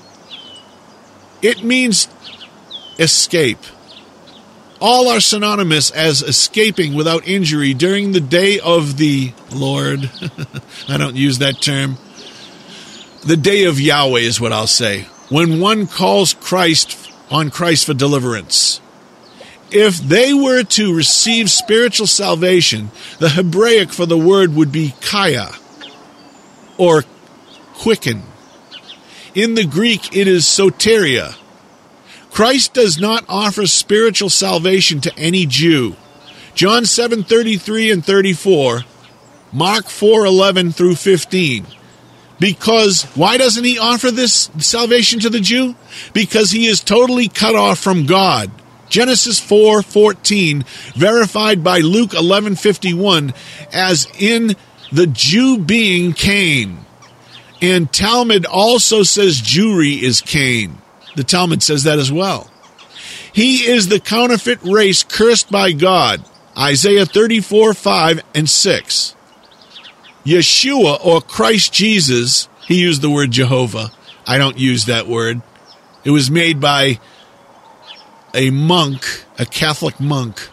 S1: It means escape. All are synonymous as escaping without injury during the day of the Lord. I don't use that term. The day of Yahweh is what I'll say. When one calls Christ on Christ for deliverance. If they were to receive spiritual salvation, the Hebraic for the word would be kaya, or quicken. In the Greek, it is soteria. Christ does not offer spiritual salvation to any Jew. John seven thirty-three and thirty-four, Mark four eleven through fifteen. Because, why doesn't he offer this salvation to the Jew? Because he is totally cut off from God. Genesis four fourteen, verified by Luke eleven fifty-one, as in the Jew being Cain. And Talmud also says Jewry is Cain. The Talmud says that as well. He is the counterfeit race cursed by God. Isaiah thirty-four five and six. Yeshua, or Christ Jesus, he used the word Jehovah. I don't use that word. It was made by a monk, a Catholic monk.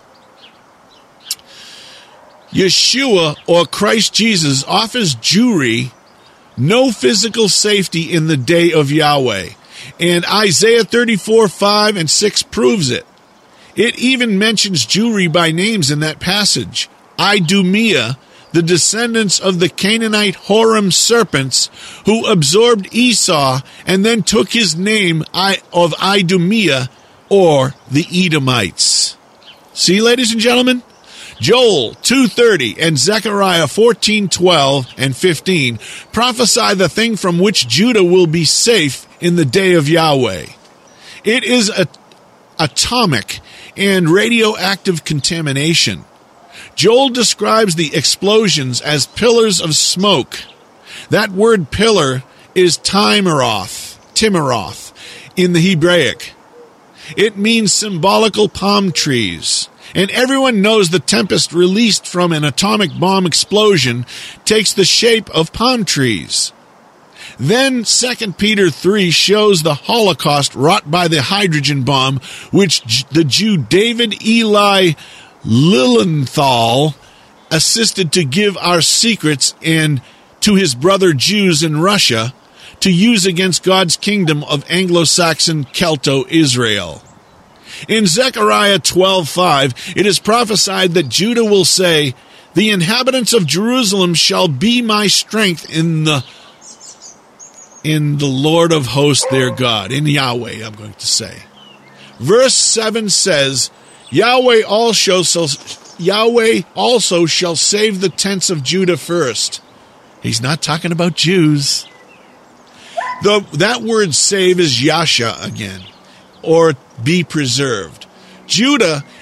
S1: Yeshua, or Christ Jesus, offers Jewry no physical safety in the day of Yahweh. And Isaiah thirty-four five and six proves it. It even mentions Jewry by names in that passage. Idumea, the descendants of the Canaanite Horam serpents who absorbed Esau and then took his name of Idumea, or the Edomites. See, ladies and gentlemen? Joel two thirty and Zechariah fourteen twelve and fifteen prophesy the thing from which Judah will be safe in the day of Yahweh. It is a, atomic and radioactive contamination. Joel describes the explosions as pillars of smoke. That word pillar is timeroth, timeroth in the Hebraic. It means symbolical palm trees. And everyone knows the tempest released from an atomic bomb explosion takes the shape of palm trees. Then Second Peter three shows the Holocaust wrought by the hydrogen bomb, which the Jew David Eli Lilienthal assisted to give our secrets and to his brother Jews in Russia to use against God's kingdom of Anglo-Saxon Celto-Israel. In Zechariah twelve five, it is prophesied that Judah will say, "The inhabitants of Jerusalem shall be my strength in the in the Lord of hosts their God," in Yahweh, I'm going to say. Verse seven says, Yahweh also, Yahweh also shall save the tents of Judah first. He's not talking about Jews. The, that word save is Yasha again, or be preserved. Judah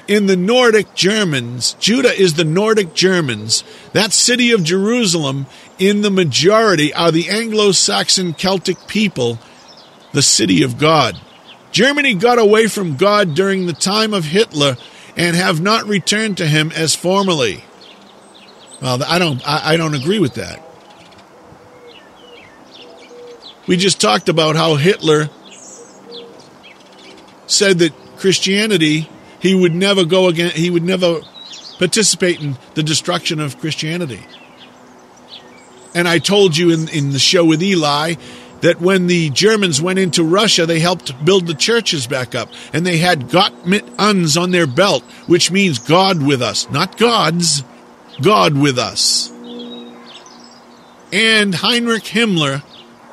S1: in the Nordic Germans. Judah is the Nordic Germans. That city of Jerusalem, in the majority, are the Anglo-Saxon Celtic people, the city of God. Germany got away from God during the time of Hitler and have not returned to him as formerly. Well, I don't, I, I don't agree with that. We just talked about how Hitler said that Christianity, he would never go again, he would never participate in the destruction of Christianity. And I told you in, in the show with Eli that when the Germans went into Russia, they helped build the churches back up. And they had Gott mit uns on their belt, which means God with us. Not gods, God with us. And Heinrich Himmler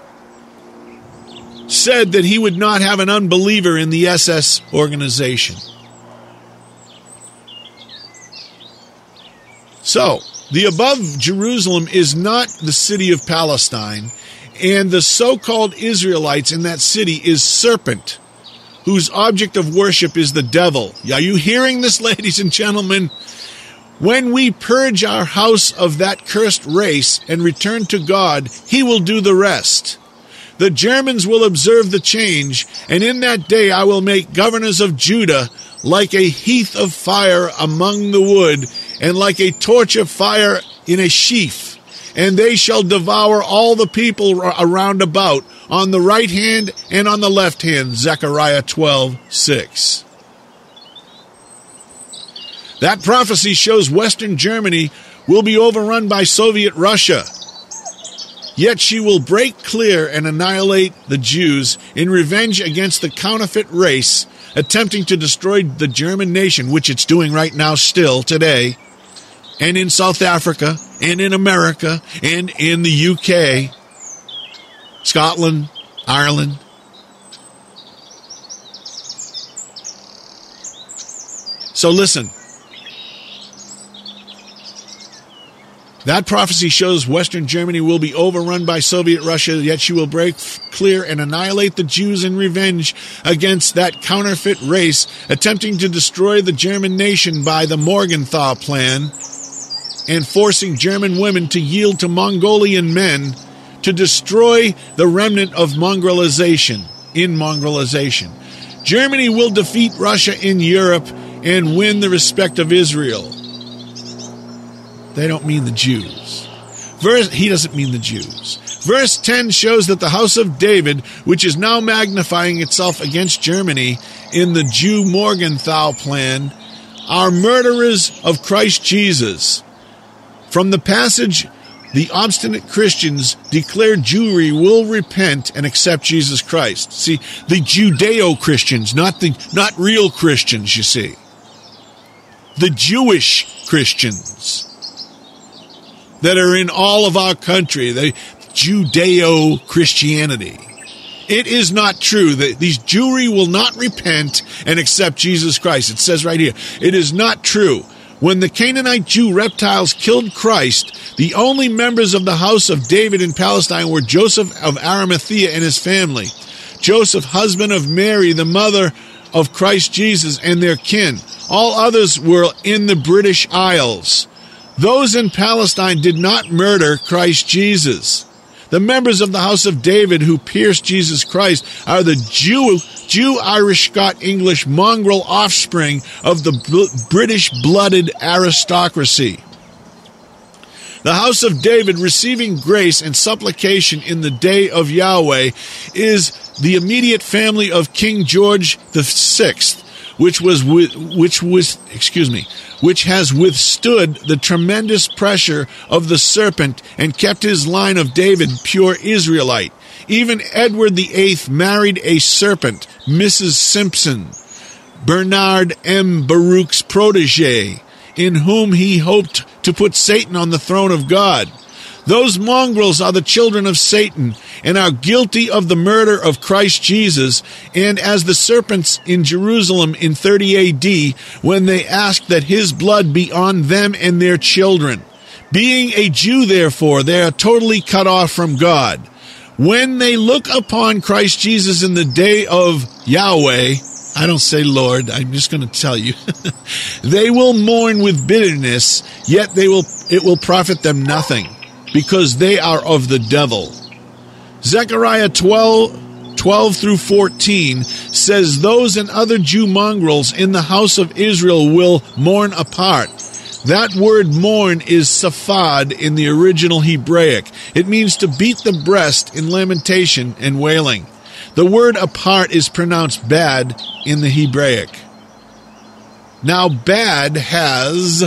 S1: said that he would not have an unbeliever in the S S organization. So, the above Jerusalem is not the city of Palestine, and the so-called Israelites in that city is serpent, whose object of worship is the devil. Are you hearing this, ladies and gentlemen? When we purge our house of that cursed race and return to God, he will do the rest. The Germans will observe the change, and in that day I will make governors of Judah like a heath of fire among the wood, and like a torch of fire in a sheaf. And they shall devour all the people around about, on the right hand and on the left hand. Zechariah twelve six. That prophecy shows Western Germany will be overrun by Soviet Russia. Yet she will break clear and annihilate the Jews in revenge against the counterfeit race attempting to destroy the German nation, which it's doing right now still today, and in South Africa, and in America, and in the U K, Scotland, Ireland. So listen. That prophecy shows Western Germany will be overrun by Soviet Russia, yet she will break clear and annihilate the Jews in revenge against that counterfeit race attempting to destroy the German nation by the Morgenthau Plan and forcing German women to yield to Mongolian men to destroy the remnant of mongrelization, in mongrelization. Germany will defeat Russia in Europe and win the respect of Israel. They don't mean the Jews. Verse, he doesn't mean the Jews. Verse ten shows that the house of David, which is now magnifying itself against Germany in the Jew Morgenthau Plan, are murderers of Christ Jesus. From the passage, the obstinate Christians declare Jewry will repent and accept Jesus Christ. See, the Judeo-Christians, not the not real Christians, you see. The Jewish Christians that are in all of our country, the Judeo-Christianity. It is not true that these Jewry will not repent and accept Jesus Christ. It says right here, it is not true. When the Canaanite Jew reptiles killed Christ, the only members of the house of David in Palestine were Joseph of Arimathea and his family, Joseph, husband of Mary, the mother of Christ Jesus, and their kin. All others were in the British Isles. Those in Palestine did not murder Christ Jesus. The members of the house of David who pierced Jesus Christ are the Jew, Jew, Irish, Scot, English, mongrel offspring of the bl- British-blooded aristocracy. The house of David receiving grace and supplication in the day of Yahweh is the immediate family of King George the Sixth, which was which was excuse me, which has withstood the tremendous pressure of the serpent and kept his line of David pure Israelite. Even Edward the Eighth married a serpent, Missus Simpson, Bernard M. Baruch's protege, in whom he hoped to put Satan on the throne of God. Those mongrels are the children of Satan and are guilty of the murder of Christ Jesus, and as the serpents in Jerusalem in thirty A D when they asked that his blood be on them and their children. Being a Jew, therefore, they are totally cut off from God. When they look upon Christ Jesus in the day of Yahweh, I don't say Lord, I'm just going to tell you. They will mourn with bitterness, yet they will it will profit them nothing, because they are of the devil. Zechariah twelve, twelve through fourteen says, those and other Jew mongrels in the house of Israel will mourn apart. That word mourn is saphad in the original Hebraic. It means to beat the breast in lamentation and wailing. The word apart is pronounced bad in the Hebraic. Now, bad has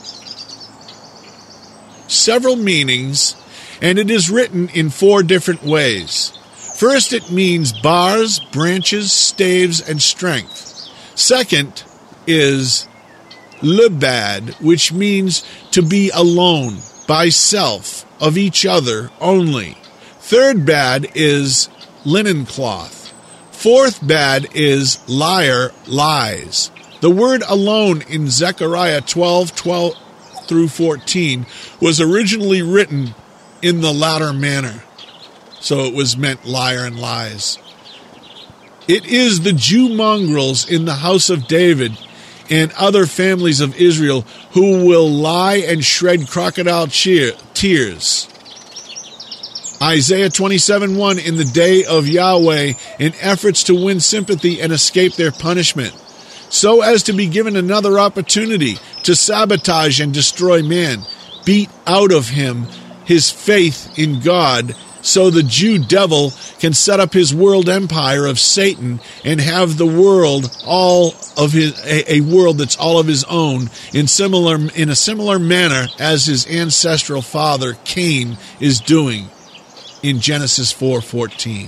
S1: several meanings, and it is written in four different ways. First, it means bars, branches, staves, and strength. Second is lebad, which means to be alone, by self, of each other only. Third bad is linen cloth. Fourth bad is liar, lies. The word alone in Zechariah twelve, twelve through fourteen was originally written in the latter manner. So it was meant liar and lies. It is the Jew mongrels in the house of David and other families of Israel who will lie and shred crocodile cheer, tears. Isaiah twenty-seven one, in the day of Yahweh, in efforts to win sympathy and escape their punishment, so as to be given another opportunity to sabotage and destroy man, beat out of him his faith in God, so the Jew devil can set up his world empire of Satan and have the world all of his a, a world that's all of his own in similar in a similar manner as his ancestral father Cain is doing in Genesis four fourteen.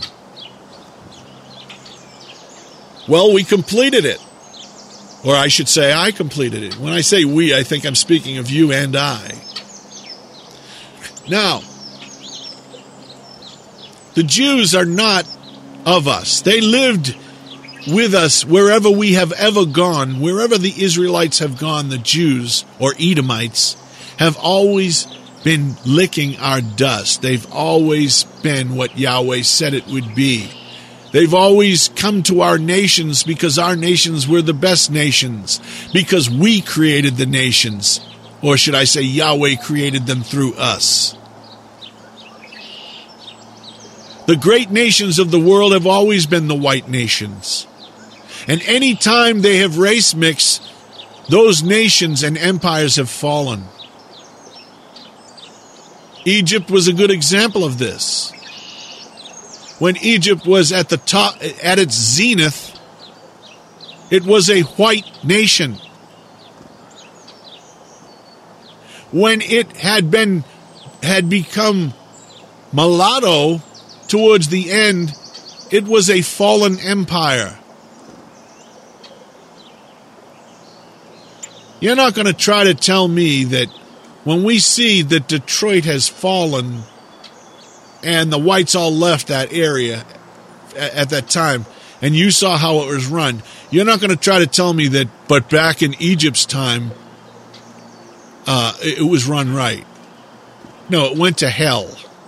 S1: Well, we completed it. Or I should say I completed it. When I say we, I think I'm speaking of you and I. Now, the Jews are not of us. They lived with us wherever we have ever gone. Wherever the Israelites have gone, the Jews, or Edomites, have always been licking our dust. They've always been what Yahweh said it would be. They've always come to our nations because our nations were the best nations, because we created the nations, or should I say Yahweh created them through us. The great nations of the world have always been the white nations. And any time they have race mixed, those nations and empires have fallen. Egypt was a good example of this. When Egypt was at the top, at its zenith, it was a white nation. When it had been had become mulatto towards the end, it was a fallen empire. You're not going to try to tell me that when we see that Detroit has fallen and the whites all left that area at that time, and you saw how it was run, you're not going to try to tell me that, but back in Egypt's time, uh, it was run right. No, it went to hell.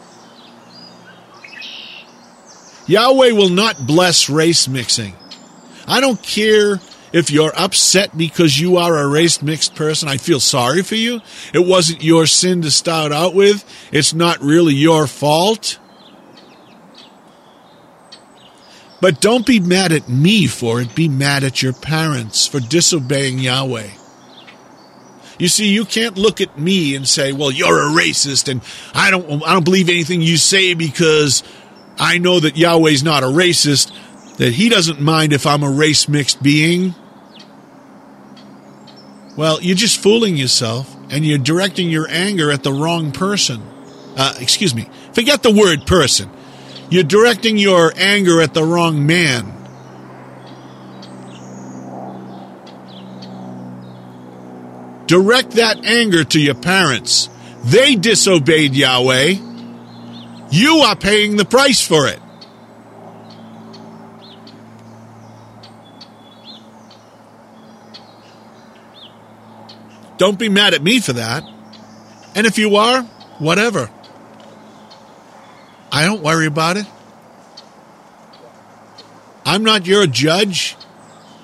S1: Yahweh will not bless race mixing. I don't care if you're upset because you are a race-mixed person. I feel sorry for you. It wasn't your sin to start out with. It's not really your fault. But don't be mad at me for it. Be mad at your parents for disobeying Yahweh. You see, you can't look at me and say, well, you're a racist, and I don't, I don't believe anything you say because I know that Yahweh's not a racist, that he doesn't mind if I'm a race-mixed being. Well, you're just fooling yourself, and you're directing your anger at the wrong person. Uh, excuse me. Forget the word person. You're directing your anger at the wrong man. Direct that anger to your parents. They disobeyed Yahweh. You are paying the price for it. Don't be mad at me for that. And if you are, whatever. I don't worry about it. I'm not your judge.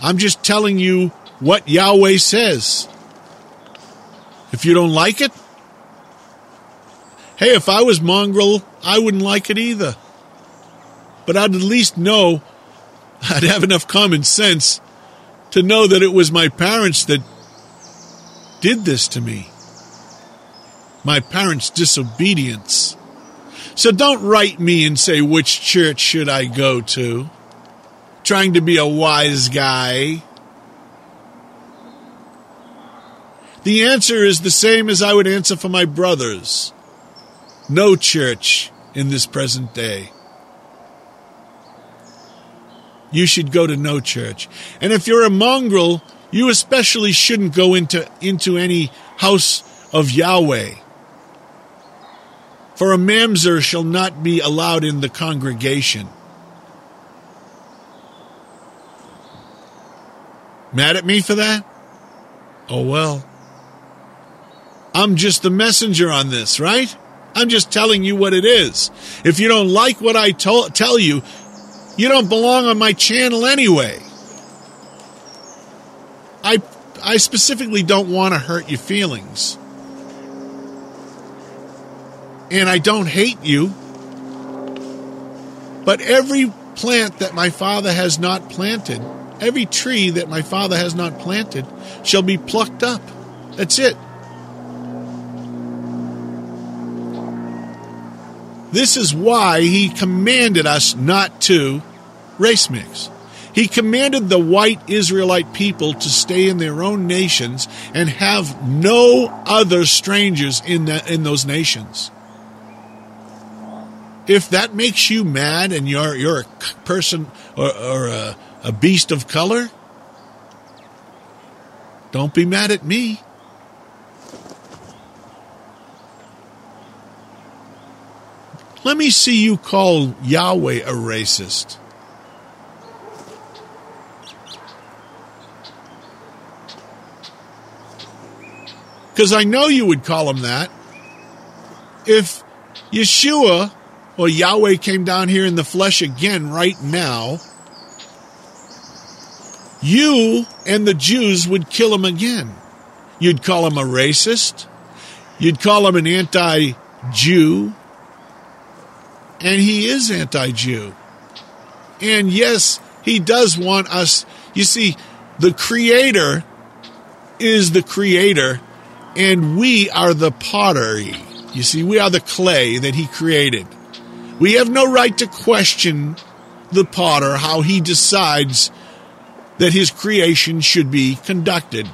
S1: I'm just telling you what Yahweh says. If you don't like it, hey, if I was mongrel, I wouldn't like it either. But I'd at least know, I'd have enough common sense to know that it was my parents that did this to me. My parents' disobedience. So don't write me and say, which church should I go to? Trying to be a wise guy. The answer is the same as I would answer for my brothers. No church in this present day. You should go to no church. And if you're a mongrel, you especially shouldn't go into, into any house of Yahweh. For a mamzer shall not be allowed in the congregation. Mad at me for that? Oh, well. I'm just the messenger on this, right? I'm just telling you what it is. If you don't like what I to- tell you, you don't belong on my channel anyway. I, I specifically don't want to hurt your feelings. And I don't hate you. But every plant that my Father has not planted, every tree that my Father has not planted shall be plucked up. That's it. This is why he commanded us not to race mix. He commanded the white Israelite people to stay in their own nations and have no other strangers in the, in those nations. If that makes you mad and you're you're a person or, or a, a beast of color, don't be mad at me. Let me see you call Yahweh a racist. Because I know you would call him that. If Yeshua or Yahweh came down here in the flesh again right now, you and the Jews would kill him again. You'd call him a racist. You'd call him an anti-Jew. And he is anti-Jew. And yes, he does want us. You see, the Creator is the Creator, and we are the pottery. You see, we are the clay that he created. We have no right to question the potter, how he decides that his creation should be conducted.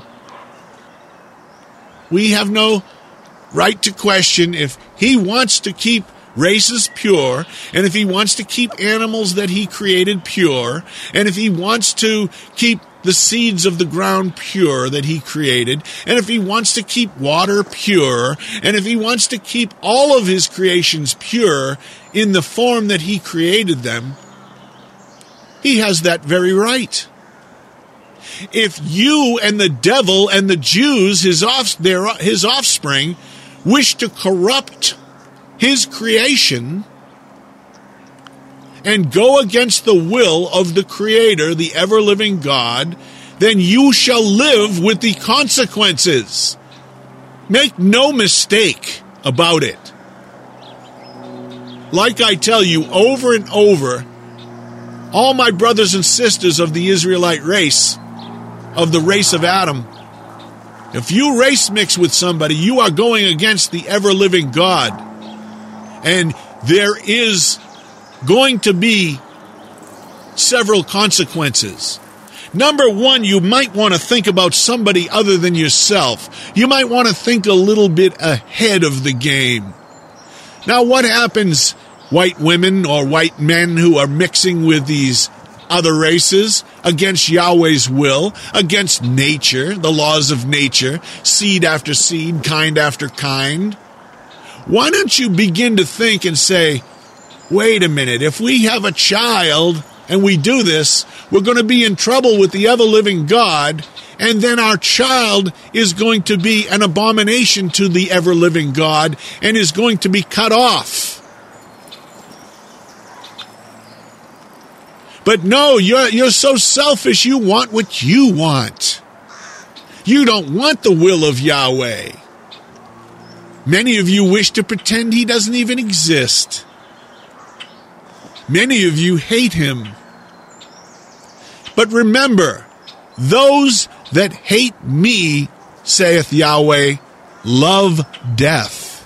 S1: We have no right to question if he wants to keep races pure, and if he wants to keep animals that he created pure, and if he wants to keep the seeds of the ground pure that he created, and if he wants to keep water pure, and if he wants to keep all of his creations pure in the form that he created them, he has that very right. If you and the devil and the Jews, his off, their, his offspring, wish to corrupt his creation and go against the will of the Creator, the ever-living God, then you shall live with the consequences. Make no mistake about it. Like I tell you over and over, all my brothers and sisters of the Israelite race, of the race of Adam, if you race mix with somebody, you are going against the ever-living God. And there is going to be several consequences. Number one, you might want to think about somebody other than yourself. You might want to think a little bit ahead of the game. Now, what happens, white women or white men who are mixing with these other races against Yahweh's will, against nature, the laws of nature, seed after seed, kind after kind? Why don't you begin to think and say, wait a minute, if we have a child and we do this, we're going to be in trouble with the ever-living God, and then our child is going to be an abomination to the ever-living God and is going to be cut off. But no, you're, you're so selfish, you want what you want. You don't want the will of Yahweh. Many of you wish to pretend he doesn't even exist. Many of you hate him. But remember, those that hate me, saith Yahweh, love death.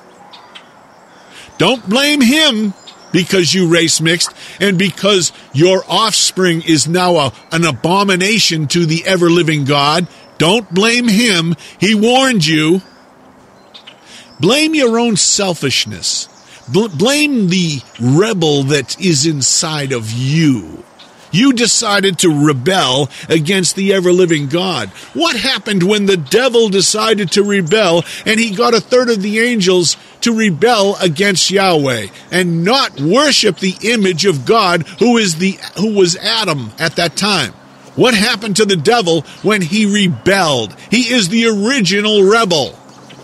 S1: Don't blame him because you race mixed and because your offspring is now a, an abomination to the ever-living God. Don't blame him. He warned you. Blame your own selfishness. Bl- blame the rebel that is inside of you. You decided to rebel against the ever-living God. What happened when the devil decided to rebel and he got a third of the angels to rebel against Yahweh and not worship the image of God who is the who was Adam at that time? What happened to the devil when he rebelled? He is the original rebel.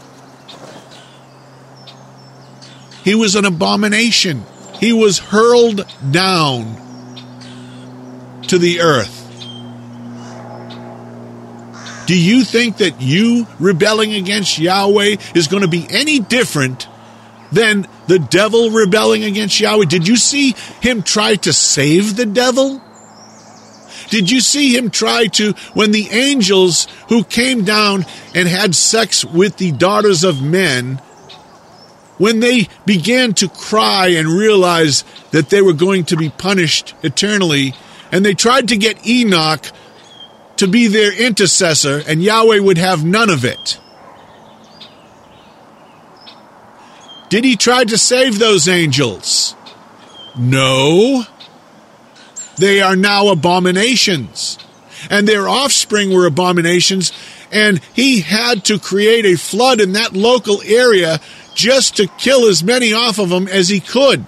S1: He was an abomination. He was hurled down to the earth. Do you think that you rebelling against Yahweh is going to be any different than the devil rebelling against Yahweh? Did you see him try to save the devil? Did you see him try to, when the angels who came down and had sex with the daughters of men, when they began to cry and realize that they were going to be punished eternally, and they tried to get Enoch to be their intercessor, and Yahweh would have none of it. Did he try to save those angels? No. They are now abominations. And their offspring were abominations, and he had to create a flood in that local area just to kill as many off of them as he could,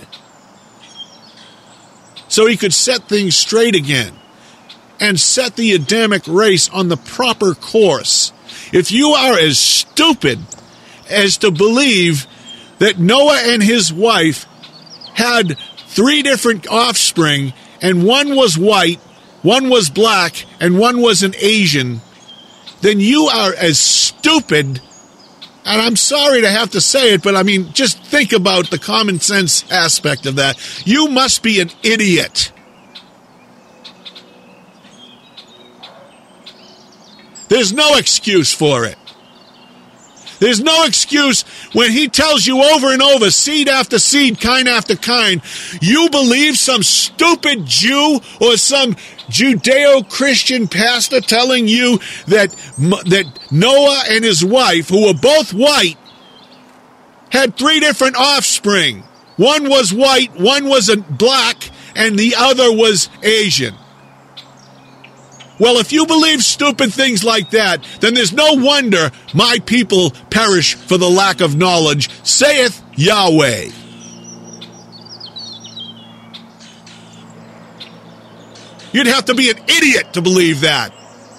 S1: so he could set things straight again and set the Adamic race on the proper course. If you are as stupid as to believe that Noah and his wife had three different offspring, and one was white, one was black, and one was an Asian, then you are as stupid. And I'm sorry to have to say it, but I mean, just think about the common sense aspect of that. You must be an idiot. There's no excuse for it. There's no excuse when he tells you over and over, seed after seed, kind after kind, you believe some stupid Jew or some Judeo-Christian pastor telling you that, that Noah and his wife, who were both white, had three different offspring. One was white, one was a black, and the other was Asian. Well, if you believe stupid things like that, then there's no wonder my people perish for the lack of knowledge, saith Yahweh. You'd have to be an idiot to believe that.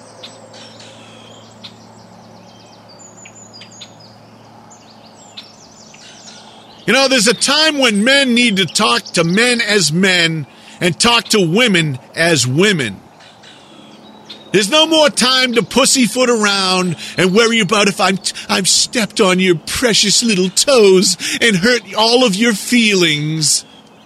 S1: You know, there's a time when men need to talk to men as men and talk to women as women. There's no more time to pussyfoot around and worry about if I'm, I've stepped on your precious little toes and hurt all of your feelings.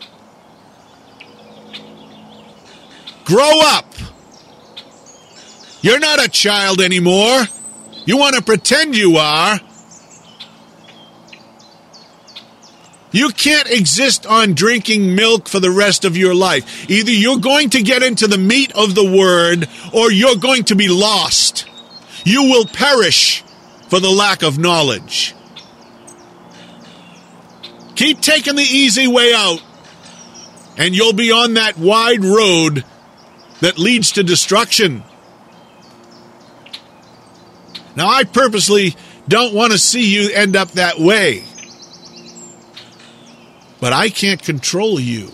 S1: Grow up. You're not a child anymore. You want to pretend you are. You can't exist on drinking milk for the rest of your life. Either you're going to get into the meat of the word, or you're going to be lost. You will perish for the lack of knowledge. Keep taking the easy way out, and you'll be on that wide road that leads to destruction. Now, I purposely don't want to see you end up that way. But I can't control you.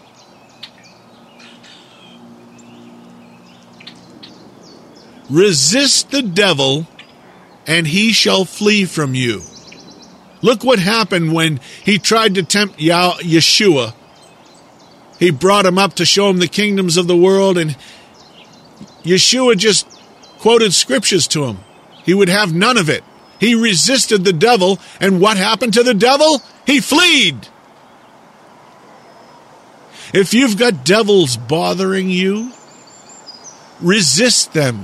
S1: Resist the devil, and he shall flee from you. Look what happened when he tried to tempt Yeshua He brought him up to show him the kingdoms of the world, and Yeshua just quoted scriptures to him. He would have none of it. He resisted the devil, and what happened to the devil? He fled. If you've got devils bothering you, resist them,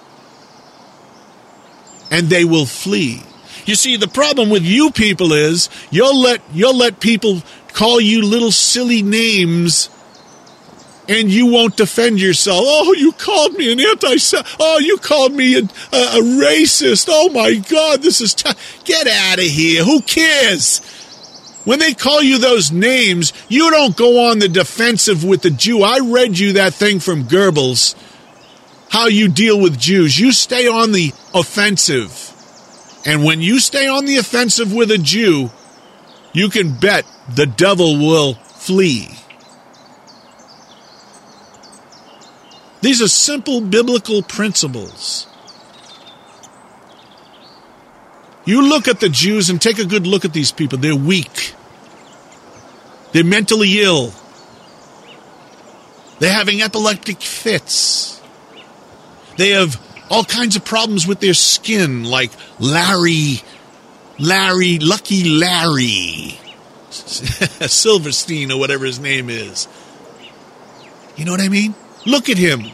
S1: and they will flee. You see, the problem with you people is you'll let you'll let people call you little silly names, and you won't defend yourself. Oh, you called me an anti-Semite. Oh, you called me a, a, a racist. Oh, my God, this is tough. Get out of here. Who cares? When they call you those names, you don't go on the defensive with the Jew. I read you that thing from Goebbels, how you deal with Jews. You stay on the offensive. And when you stay on the offensive with a Jew, you can bet the devil will flee. These are simple biblical principles. You look at the Jews and take a good look at these people. They're weak. They're mentally ill. They're having epileptic fits. They have all kinds of problems with their skin, like Larry, Larry, Lucky Larry, Silverstein or whatever his name is. You know what I mean? Look at him.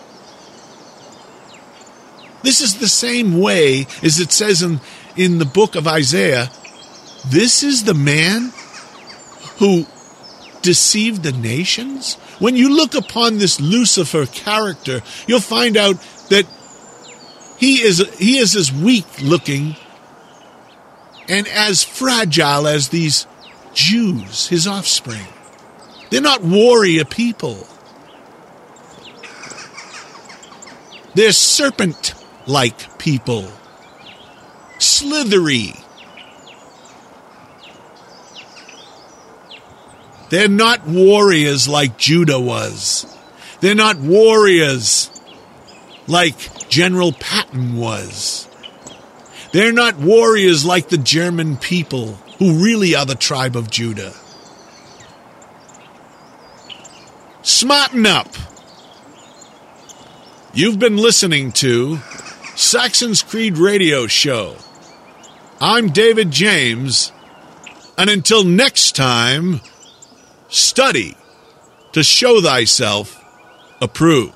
S1: This is the same way as it says in, in the book of Isaiah. This is the man who deceived the nations. When you look upon this Lucifer character, you'll find out that he is he is as weak looking and as fragile as these Jews, his offspring. They're not warrior people. They're serpent-like people. Slithery. They're not warriors like Judah was. They're not warriors like General Patton was. They're not warriors like the German people, who really are the tribe of Judah. Smarten up. You've been listening to Saxon's Creed Radio Show. I'm David James, and until next time, study to show thyself approved.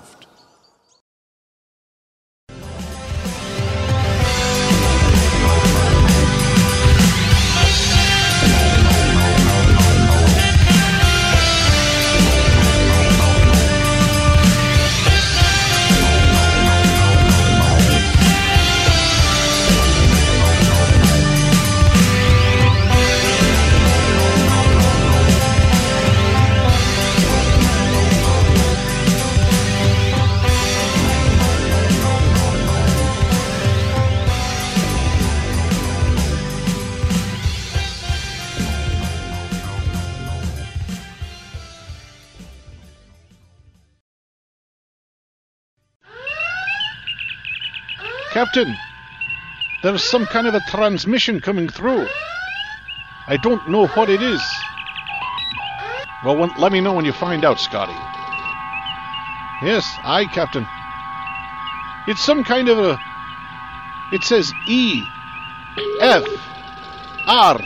S2: Captain, there's some kind of a transmission coming through. I don't know what it is. Well, when, let me know when you find out, Scotty. Yes, aye, Captain. It's some kind of a... It says E, F, R.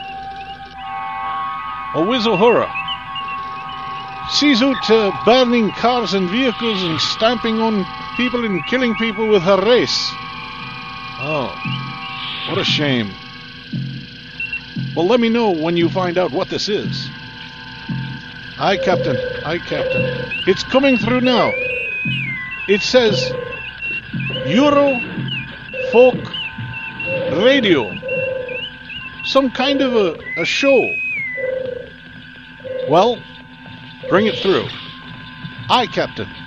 S2: A Wizohura. Sees out uh, burning cars and vehicles and stamping on people and killing people with her race. Oh, what a shame. Well, let me know when you find out what this is. Aye, Captain. Aye, Captain. It's coming through now. It says Euro Folk Radio. Some kind of a, a show. Well, bring it through. Aye, Captain.